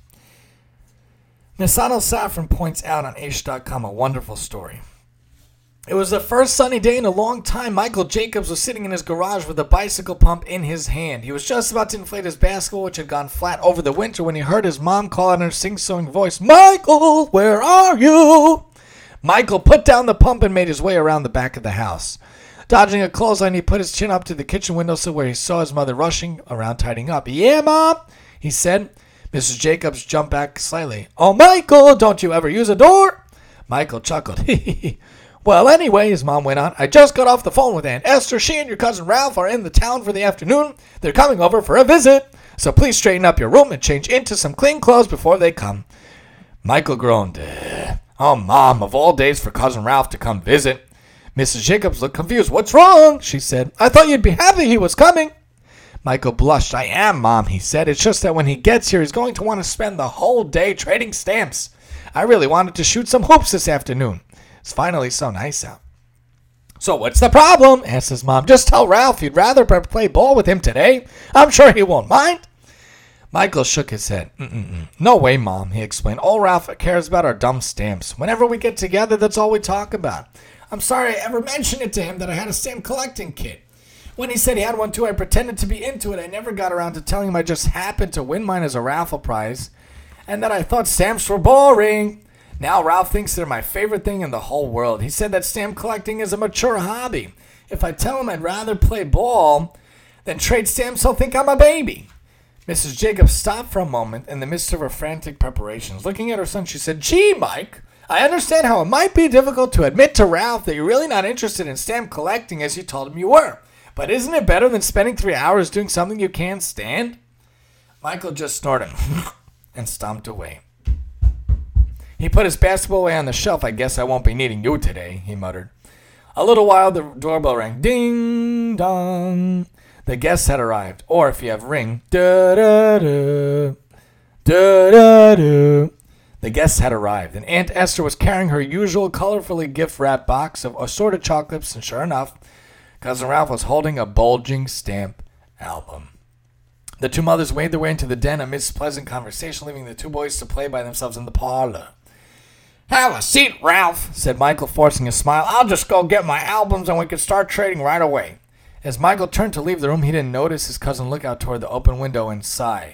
Nissan Al-Safran points out on Aish.com a wonderful story. It was the first sunny day in a long time. Michael Jacobs was sitting in his garage with a bicycle pump in his hand. He was just about to inflate his basketball, which had gone flat over the winter, when he heard his mom call out in her sing-song voice, "Michael, where are you?" Michael put down the pump and made his way around the back of the house. Dodging a clothesline, he put his chin up to the kitchen windowsill where he saw his mother rushing around tidying up. "Yeah, Mom," he said. Mrs. Jacobs jumped back slightly. "Oh, Michael, don't you ever use a door?" Michael chuckled. "Well, anyway," his mom went on, "I just got off the phone with Aunt Esther. She and your cousin Ralph are in the town for the afternoon. They're coming over for a visit. So please straighten up your room and change into some clean clothes before they come." Michael groaned. "Oh, Mom, of all days for cousin Ralph to come visit." Mrs. Jacobs looked confused. "What's wrong?" she said. "I thought you'd be happy he was coming." Michael blushed. "I am, Mom," he said. "It's just that when he gets here, he's going to want to spend the whole day trading stamps. I really wanted to shoot some hoops this afternoon. It's finally so nice out." "So what's the problem?" asked his mom. "Just tell Ralph you'd rather play ball with him today. I'm sure he won't mind." Michael shook his head. "No way, Mom," he explained. "All Ralph cares about are dumb stamps. Whenever we get together, that's all we talk about. I'm sorry I ever mentioned it to him that I had a stamp collecting kit. When he said he had one too, I pretended to be into it. I never got around to telling him I just happened to win mine as a raffle prize, and that I thought stamps were boring. Now Ralph thinks they're my favorite thing in the whole world. He said that stamp collecting is a mature hobby. If I tell him I'd rather play ball than trade stamps, he'll think I'm a baby." Mrs. Jacobs stopped for a moment in the midst of her frantic preparations. Looking at her son, she said, "Gee, Mike, I understand how it might be difficult to admit to Ralph that you're really not interested in stamp collecting as you told him you were. But isn't it better than spending 3 hours doing something you can't stand?" Michael just snorted and stomped away. He put his basketball away on the shelf. "I guess I won't be needing you today," he muttered. A little while, the doorbell rang. Ding dong. The guests had arrived. Or if you have ring, da-da-da, da-da-da. The guests had arrived, and Aunt Esther was carrying her usual colorfully gift-wrapped box of assorted chocolates, and sure enough, Cousin Ralph was holding a bulging stamp album. The two mothers made their way into the den amidst pleasant conversation, leaving the two boys to play by themselves in the parlor. "Have a seat, Ralph," said Michael, forcing a smile. "I'll just go get my albums and we can start trading right away." As Michael turned to leave the room, he didn't notice his cousin look out toward the open window and sigh.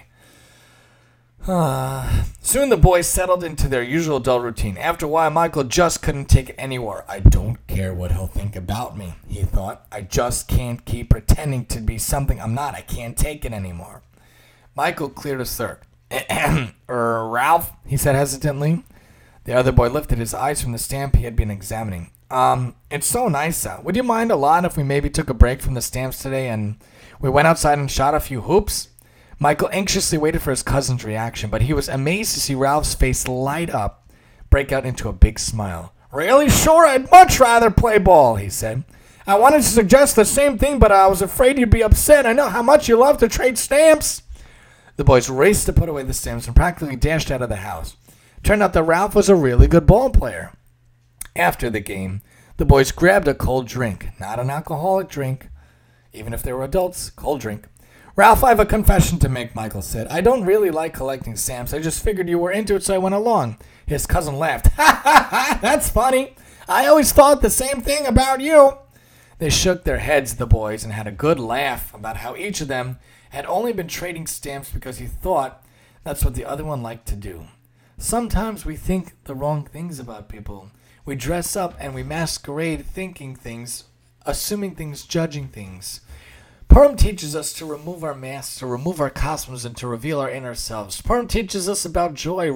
Soon the boys settled into their usual dull routine. After a while, Michael just couldn't take it anymore. "I don't care what he'll think about me," he thought. "I just can't keep pretending to be something I'm not. I can't take it anymore." Michael cleared his throat. "Ralph," he said hesitantly. The other boy lifted his eyes from the stamp he had been examining. It's so nice out. Would you mind a lot if we maybe took a break from the stamps today and we went outside and shot a few hoops?" Michael anxiously waited for his cousin's reaction, but he was amazed to see Ralph's face light up, break out into a big smile. "Really? Sure, I'd much rather play ball," he said. "I wanted to suggest the same thing, but I was afraid you'd be upset. I know how much you love to trade stamps." The boys raced to put away the stamps and practically dashed out of the house. Turned out that Ralph was a really good ball player. After the game, the boys grabbed a cold drink. Not an alcoholic drink. Even if they were adults, cold drink. "Ralph, I have a confession to make," Michael said. "I don't really like collecting stamps. I just figured you were into it, so I went along." His cousin laughed. "Ha ha ha, that's funny. I always thought the same thing about you." They shook their heads, the boys, and had a good laugh about how each of them had only been trading stamps because he thought that's what the other one liked to do. Sometimes we think the wrong things about people. We dress up and we masquerade thinking things, assuming things, judging things. Purim teaches us to remove our masks, to remove our costumes, and to reveal our inner selves. Purim teaches us about joy,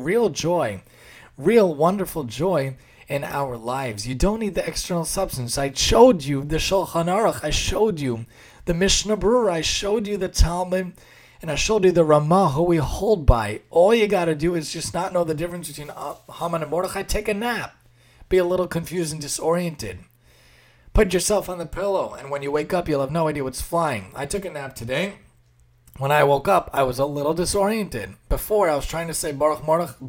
real wonderful joy in our lives. You don't need the external substance. I showed you the Shulchan Aruch. I showed you the Mishnah Berurah. I showed you the Talmud. And I showed you the Ramah, who we hold by. All you got to do is just not know the difference between Haman and Mordechai. Take a nap. Be a little confused and disoriented. Put yourself on the pillow, and when you wake up, you'll have no idea what's flying. I took a nap today. When I woke up, I was a little disoriented. Before, I was trying to say Baruch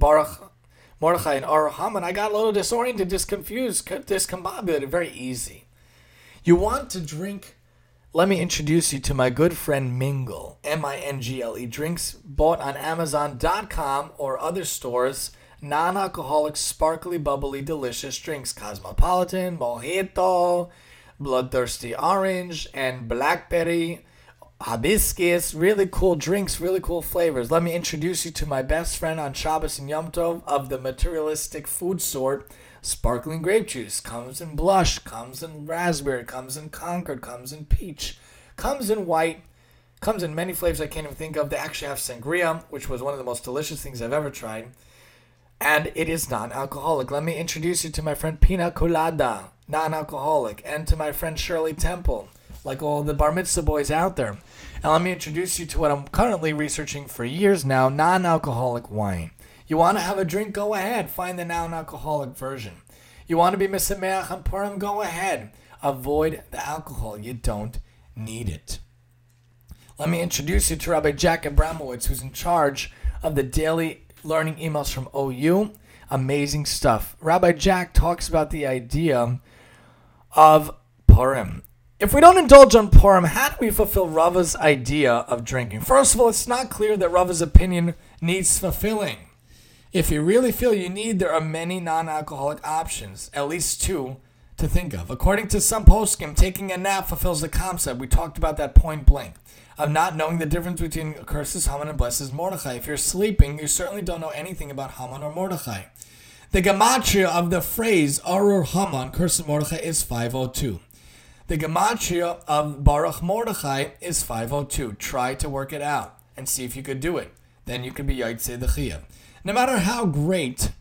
Mordechai and Aruch Haman. I got a little disoriented, just confused, discombobulated. Very easy. You want to drink? Let me introduce you to my good friend Mingle, Mingle. Drinks bought on Amazon.com or other stores. Non-alcoholic, sparkly, bubbly, delicious drinks. Cosmopolitan, Mojito, Bloodthirsty Orange, and Blackberry, Hibiscus. Really cool drinks, really cool flavors. Let me introduce you to my best friend on Shabbos and Yom Tov of the materialistic food sort. Sparkling grape juice. Comes in blush, comes in raspberry, comes in Concord, comes in peach, comes in white, comes in many flavors I can't even think of. They actually have sangria, which was one of the most delicious things I've ever tried. And it is non-alcoholic. Let me introduce you to my friend Pina Colada, non-alcoholic, and to my friend Shirley Temple, like all the bar mitzvah boys out there. And let me introduce you to what I'm currently researching for years now, non-alcoholic wine. You want to have a drink? Go ahead. Find the non-alcoholic version. You want to be Misameach on Purim? Go ahead. Avoid the alcohol. You don't need it. Let me introduce you to Rabbi Jack Abramowitz, who's in charge of the daily learning emails from OU. Amazing stuff. Rabbi Jack talks about the idea of Purim. If we don't indulge on Purim, how do we fulfill Rava's idea of drinking? First of all, it's not clear that Rava's opinion needs fulfilling. If you really feel you need, there are many non-alcoholic options, at least two to think of. According to some poskim, taking a nap fulfills the concept. We talked about that point blank, of not knowing the difference between curses Haman and blesses Mordechai. If you're sleeping, you certainly don't know anything about Haman or Mordechai. The gematria of the phrase Arur Haman, curses Mordechai, is 502. The gematria of Baruch Mordechai is 502. Try to work it out and see if you could do it. Then you could be Yaitse Dechiyah. No matter how great,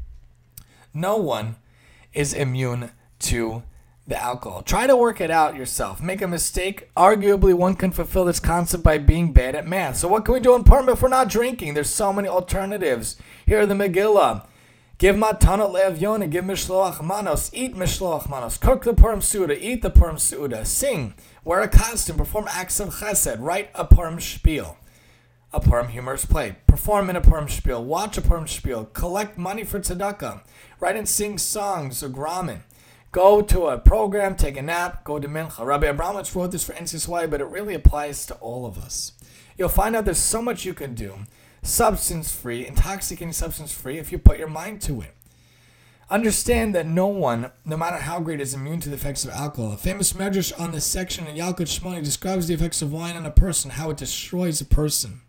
no one is immune to the alcohol. Try to work it out yourself. Make a mistake. Arguably, one can fulfill this concept by being bad at math. So what can we do in Purim if we're not drinking? There's so many alternatives. Here are the Megillah. Give matanot le'avyona. Give mishloach manos. Eat mishloach manos. Cook the Purim Suda. Eat the Purim Suda. Sing. Wear a costume. Perform acts of chesed. Write a Purim spiel. A Purim humorous play. Perform in a Purim spiel. Watch a Purim spiel. Collect money for tzedakah. Write and sing songs or gramin. Go to a program, take a nap, go to mincha. Rabbi Abramowitz wrote this for NCSY, but it really applies to all of us. You'll find out there's so much you can do, substance-free, intoxicating substance-free, if you put your mind to it. Understand that no one, no matter how great, is immune to the effects of alcohol. A famous medrash on this section in Yalkut Shmoni describes the effects of wine on a person, how it destroys a person.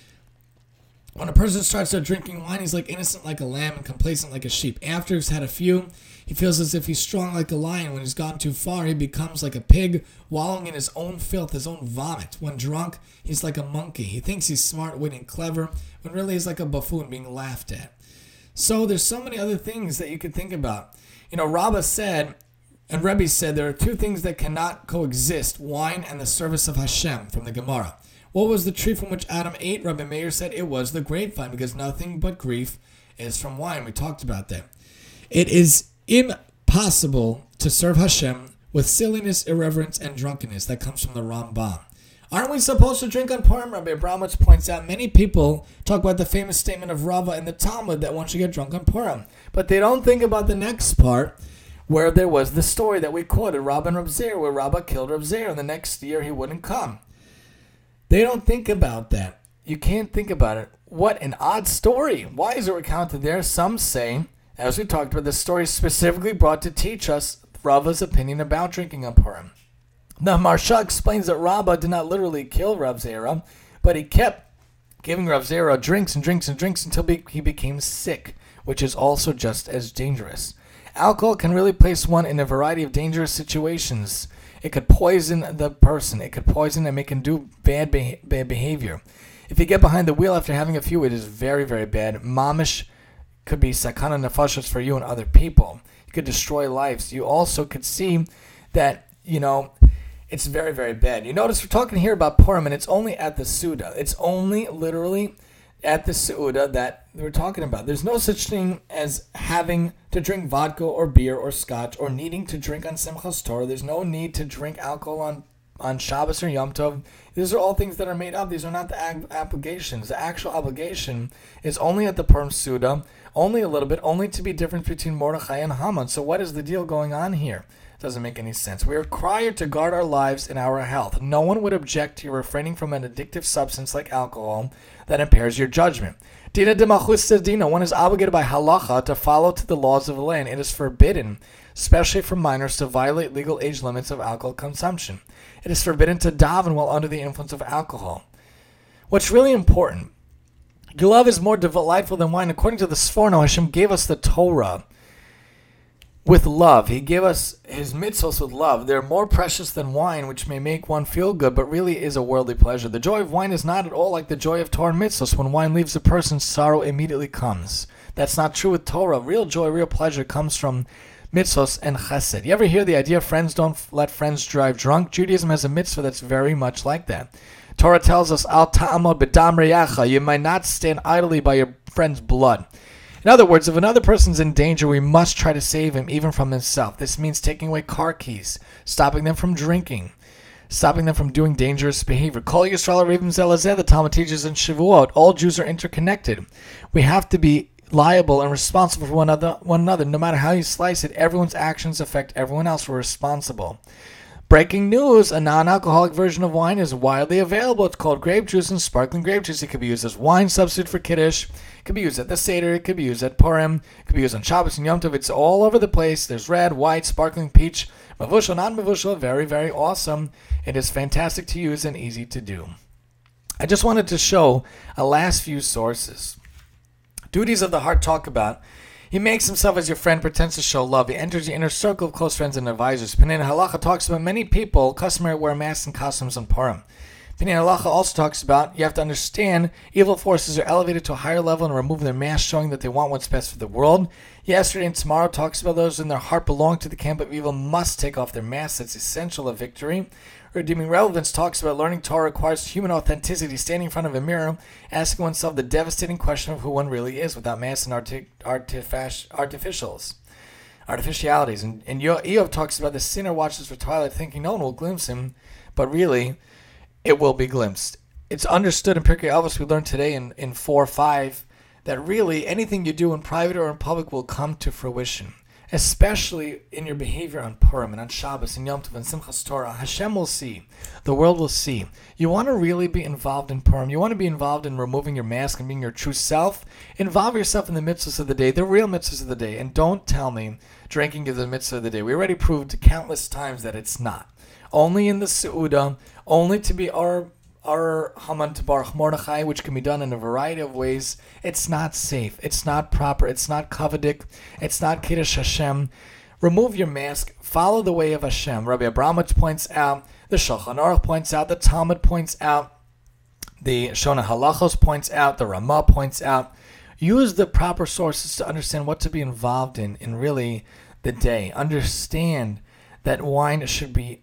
When a person starts drinking wine, he's like innocent like a lamb and complacent like a sheep. After he's had a few, he feels as if he's strong like a lion. When he's gone too far, he becomes like a pig, wallowing in his own filth, his own vomit. When drunk, he's like a monkey. He thinks he's smart, witty, and clever, when really he's like a buffoon being laughed at. So there's so many other things that you could think about. Rabbah said, and Rebbe said, there are two things that cannot coexist, wine and the service of Hashem, from the Gemara. What was the tree from which Adam ate? Rabbi Meir said it was the grapevine, because nothing but grief is from wine. We talked about that. It is impossible to serve Hashem with silliness, irreverence, and drunkenness. That comes from the Rambam. Aren't we supposed to drink on Purim? Rabbi Abramowitz points out many people talk about the famous statement of Rava in the Talmud that one should get drunk on Purim. But they don't think about the next part, where there was the story that we quoted, Rabba and Reb Zeir, where Rabba killed Reb Zeir, and the next year he wouldn't come. They don't think about that. You can't think about it. What an odd story. Why is it recounted there? Some say, as we talked about, the story is specifically brought to teach us Rava's opinion about drinking on Purim. The Maharsha explains that Rabba did not literally kill Reb Zeir, but he kept giving Reb Zeir drinks and drinks and drinks until he became sick, which is also just as dangerous. Alcohol can really place one in a variety of dangerous situations. It could poison the person. It could poison and make him do bad behavior. If you get behind the wheel after having a few, it is very, very bad. Mamish could be sakana nefashos for you and other people. It could destroy lives. You also could see that, it's very, very bad. You notice we're talking here about Purim, and it's only at the Suda. It's only literally at the Suda that we're talking about. There's no such thing as having to drink vodka or beer or scotch or needing to drink on Simchas Torah. There's no need to drink alcohol on Shabbos or Yom Tov. These are all things that are made up. These are not the obligations. The actual obligation is only at the Purim Suda, only a little bit, only to be different between Mordechai and Haman. So what is the deal going on here? Doesn't make any sense. We are required to guard our lives and our health. No one would object to your refraining from an addictive substance like alcohol that impairs your judgment. Dina de Malchus says, one is obligated by halacha to follow to the laws of the land. It is forbidden, especially for minors, to violate legal age limits of alcohol consumption. It is forbidden to daven while under the influence of alcohol. What's really important, your love is more delightful than wine. According to the Sforno, Hashem gave us the Torah with love. He gave us his mitzvos with love. They're more precious than wine, which may make one feel good, but really is a worldly pleasure. The joy of wine is not at all like the joy of Torah and mitzvos. When wine leaves a person, sorrow immediately comes. That's not true with Torah. Real joy, real pleasure comes from mitzvos and chesed. You ever hear the idea friends don't let friends drive drunk? Judaism has a mitzvah that's very much like that. Torah tells us, Al ta'amod b'dam reyacha, you might not stand idly by your friend's blood. In other words, if another person's in danger, we must try to save him even from himself. This means taking away car keys, stopping them from drinking, stopping them from doing dangerous behavior. Kol Yisrael Revim Zelazeh, the Talmud teaches in Shavuot, all Jews are interconnected. We have to be liable and responsible for one another. No matter how you slice it, everyone's actions affect everyone else. We're responsible. Breaking news, a non-alcoholic version of wine is widely available. It's called grape juice and sparkling grape juice. It could be used as wine substitute for Kiddush. It could be used at the Seder. It could be used at Purim. It could be used on Shabbos and Yom Tov. It's all over the place. There's red, white, sparkling, peach, mavushal, non-mavushal. Very, very awesome. It is fantastic to use and easy to do. I just wanted to show a last few sources. Duties of the heart talk about. He makes himself as your friend, pretends to show love. He enters your inner circle of close friends and advisors. Pnei Halacha talks about many people customary wear masks and costumes on Purim. Pnei Halacha also talks about you have to understand evil forces are elevated to a higher level and remove their masks, showing that they want what's best for the world. Yesterday and tomorrow talks about those in their heart belong to the camp of evil must take off their masks. That's essential of victory. Redeeming relevance talks about learning Torah requires human authenticity, standing in front of a mirror, asking oneself the devastating question of who one really is without masks and artificialities. And Eov talks about the sinner watches for twilight thinking no one will glimpse him, but really, it will be glimpsed. It's understood in Pirkei Avos, we learned today in 4:5, that really anything you do in private or in public will come to fruition. especially in your behavior on Purim and on Shabbos and Yom Tov and Simchas Torah. Hashem will see. The world will see. You want to really be involved in Purim. You want to be involved in removing your mask and being your true self. Involve yourself in the mitzvahs of the day, the real mitzvahs of the day. And don't tell me drinking is the mitzvah of the day. We already proved countless times that it's not. Only in the Seudah, only to be our Haman Tabarach Mordechai, which can be done in a variety of ways. It's not safe. It's not proper. It's not kavadik. It's not Kiddush Hashem. Remove your mask. Follow the way of Hashem. Rabbi Abramowitz points out, the Shulchan Aruch points out, the Talmud points out, the Shona Halachos points out, the Ramah points out. Use the proper sources to understand what to be involved in really the day. Understand that wine should be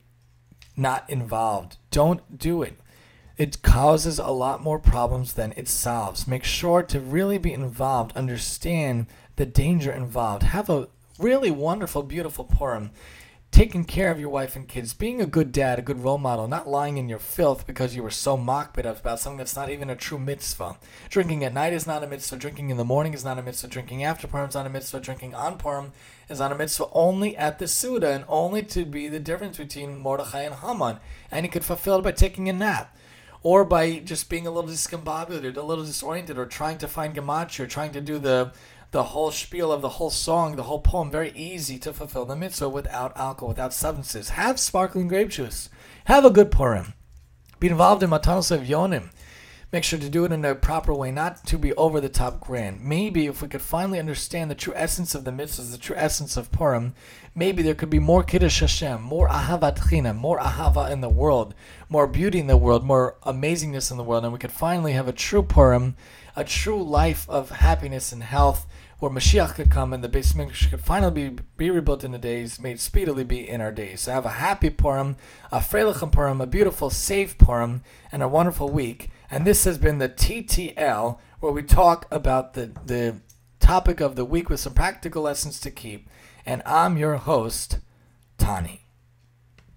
not involved. Don't do it. It causes a lot more problems than it solves. Make sure to really be involved. Understand the danger involved. Have a really wonderful, beautiful Purim. Taking care of your wife and kids. Being a good dad, a good role model. Not lying in your filth because you were so mocked about something that's not even a true mitzvah. Drinking at night is not a mitzvah. Drinking in the morning is not a mitzvah. Drinking after Purim is not a mitzvah. Drinking on Purim is not a mitzvah. Only at the Seudah and only to be the difference between Mordechai and Haman. And you could fulfill it by taking a nap. Or by just being a little discombobulated, a little disoriented, or trying to find gematria, or trying to do the whole spiel of the whole song, the whole poem. Very easy to fulfill the mitzvah without alcohol, without substances. Have sparkling grape juice. Have a good Purim. Be involved in Matanos of Yonim. Make sure to do it in a proper way, not to be over the top grand. Maybe if we could finally understand the true essence of the mitzvahs, the true essence of Purim, maybe there could be more Kiddush Hashem, more Ahavat China, more Ahava in the world, more beauty in the world, more amazingness in the world, and we could finally have a true Purim, a true life of happiness and health, where Mashiach could come and the Beis Mikdash could finally be rebuilt in the days, made speedily be in our days. So have a happy Purim, a Freilichen Purim, a beautiful, safe Purim, and a wonderful week. And this has been the TTL, where we talk about the topic of the week with some practical lessons to keep. And I'm your host, Tani.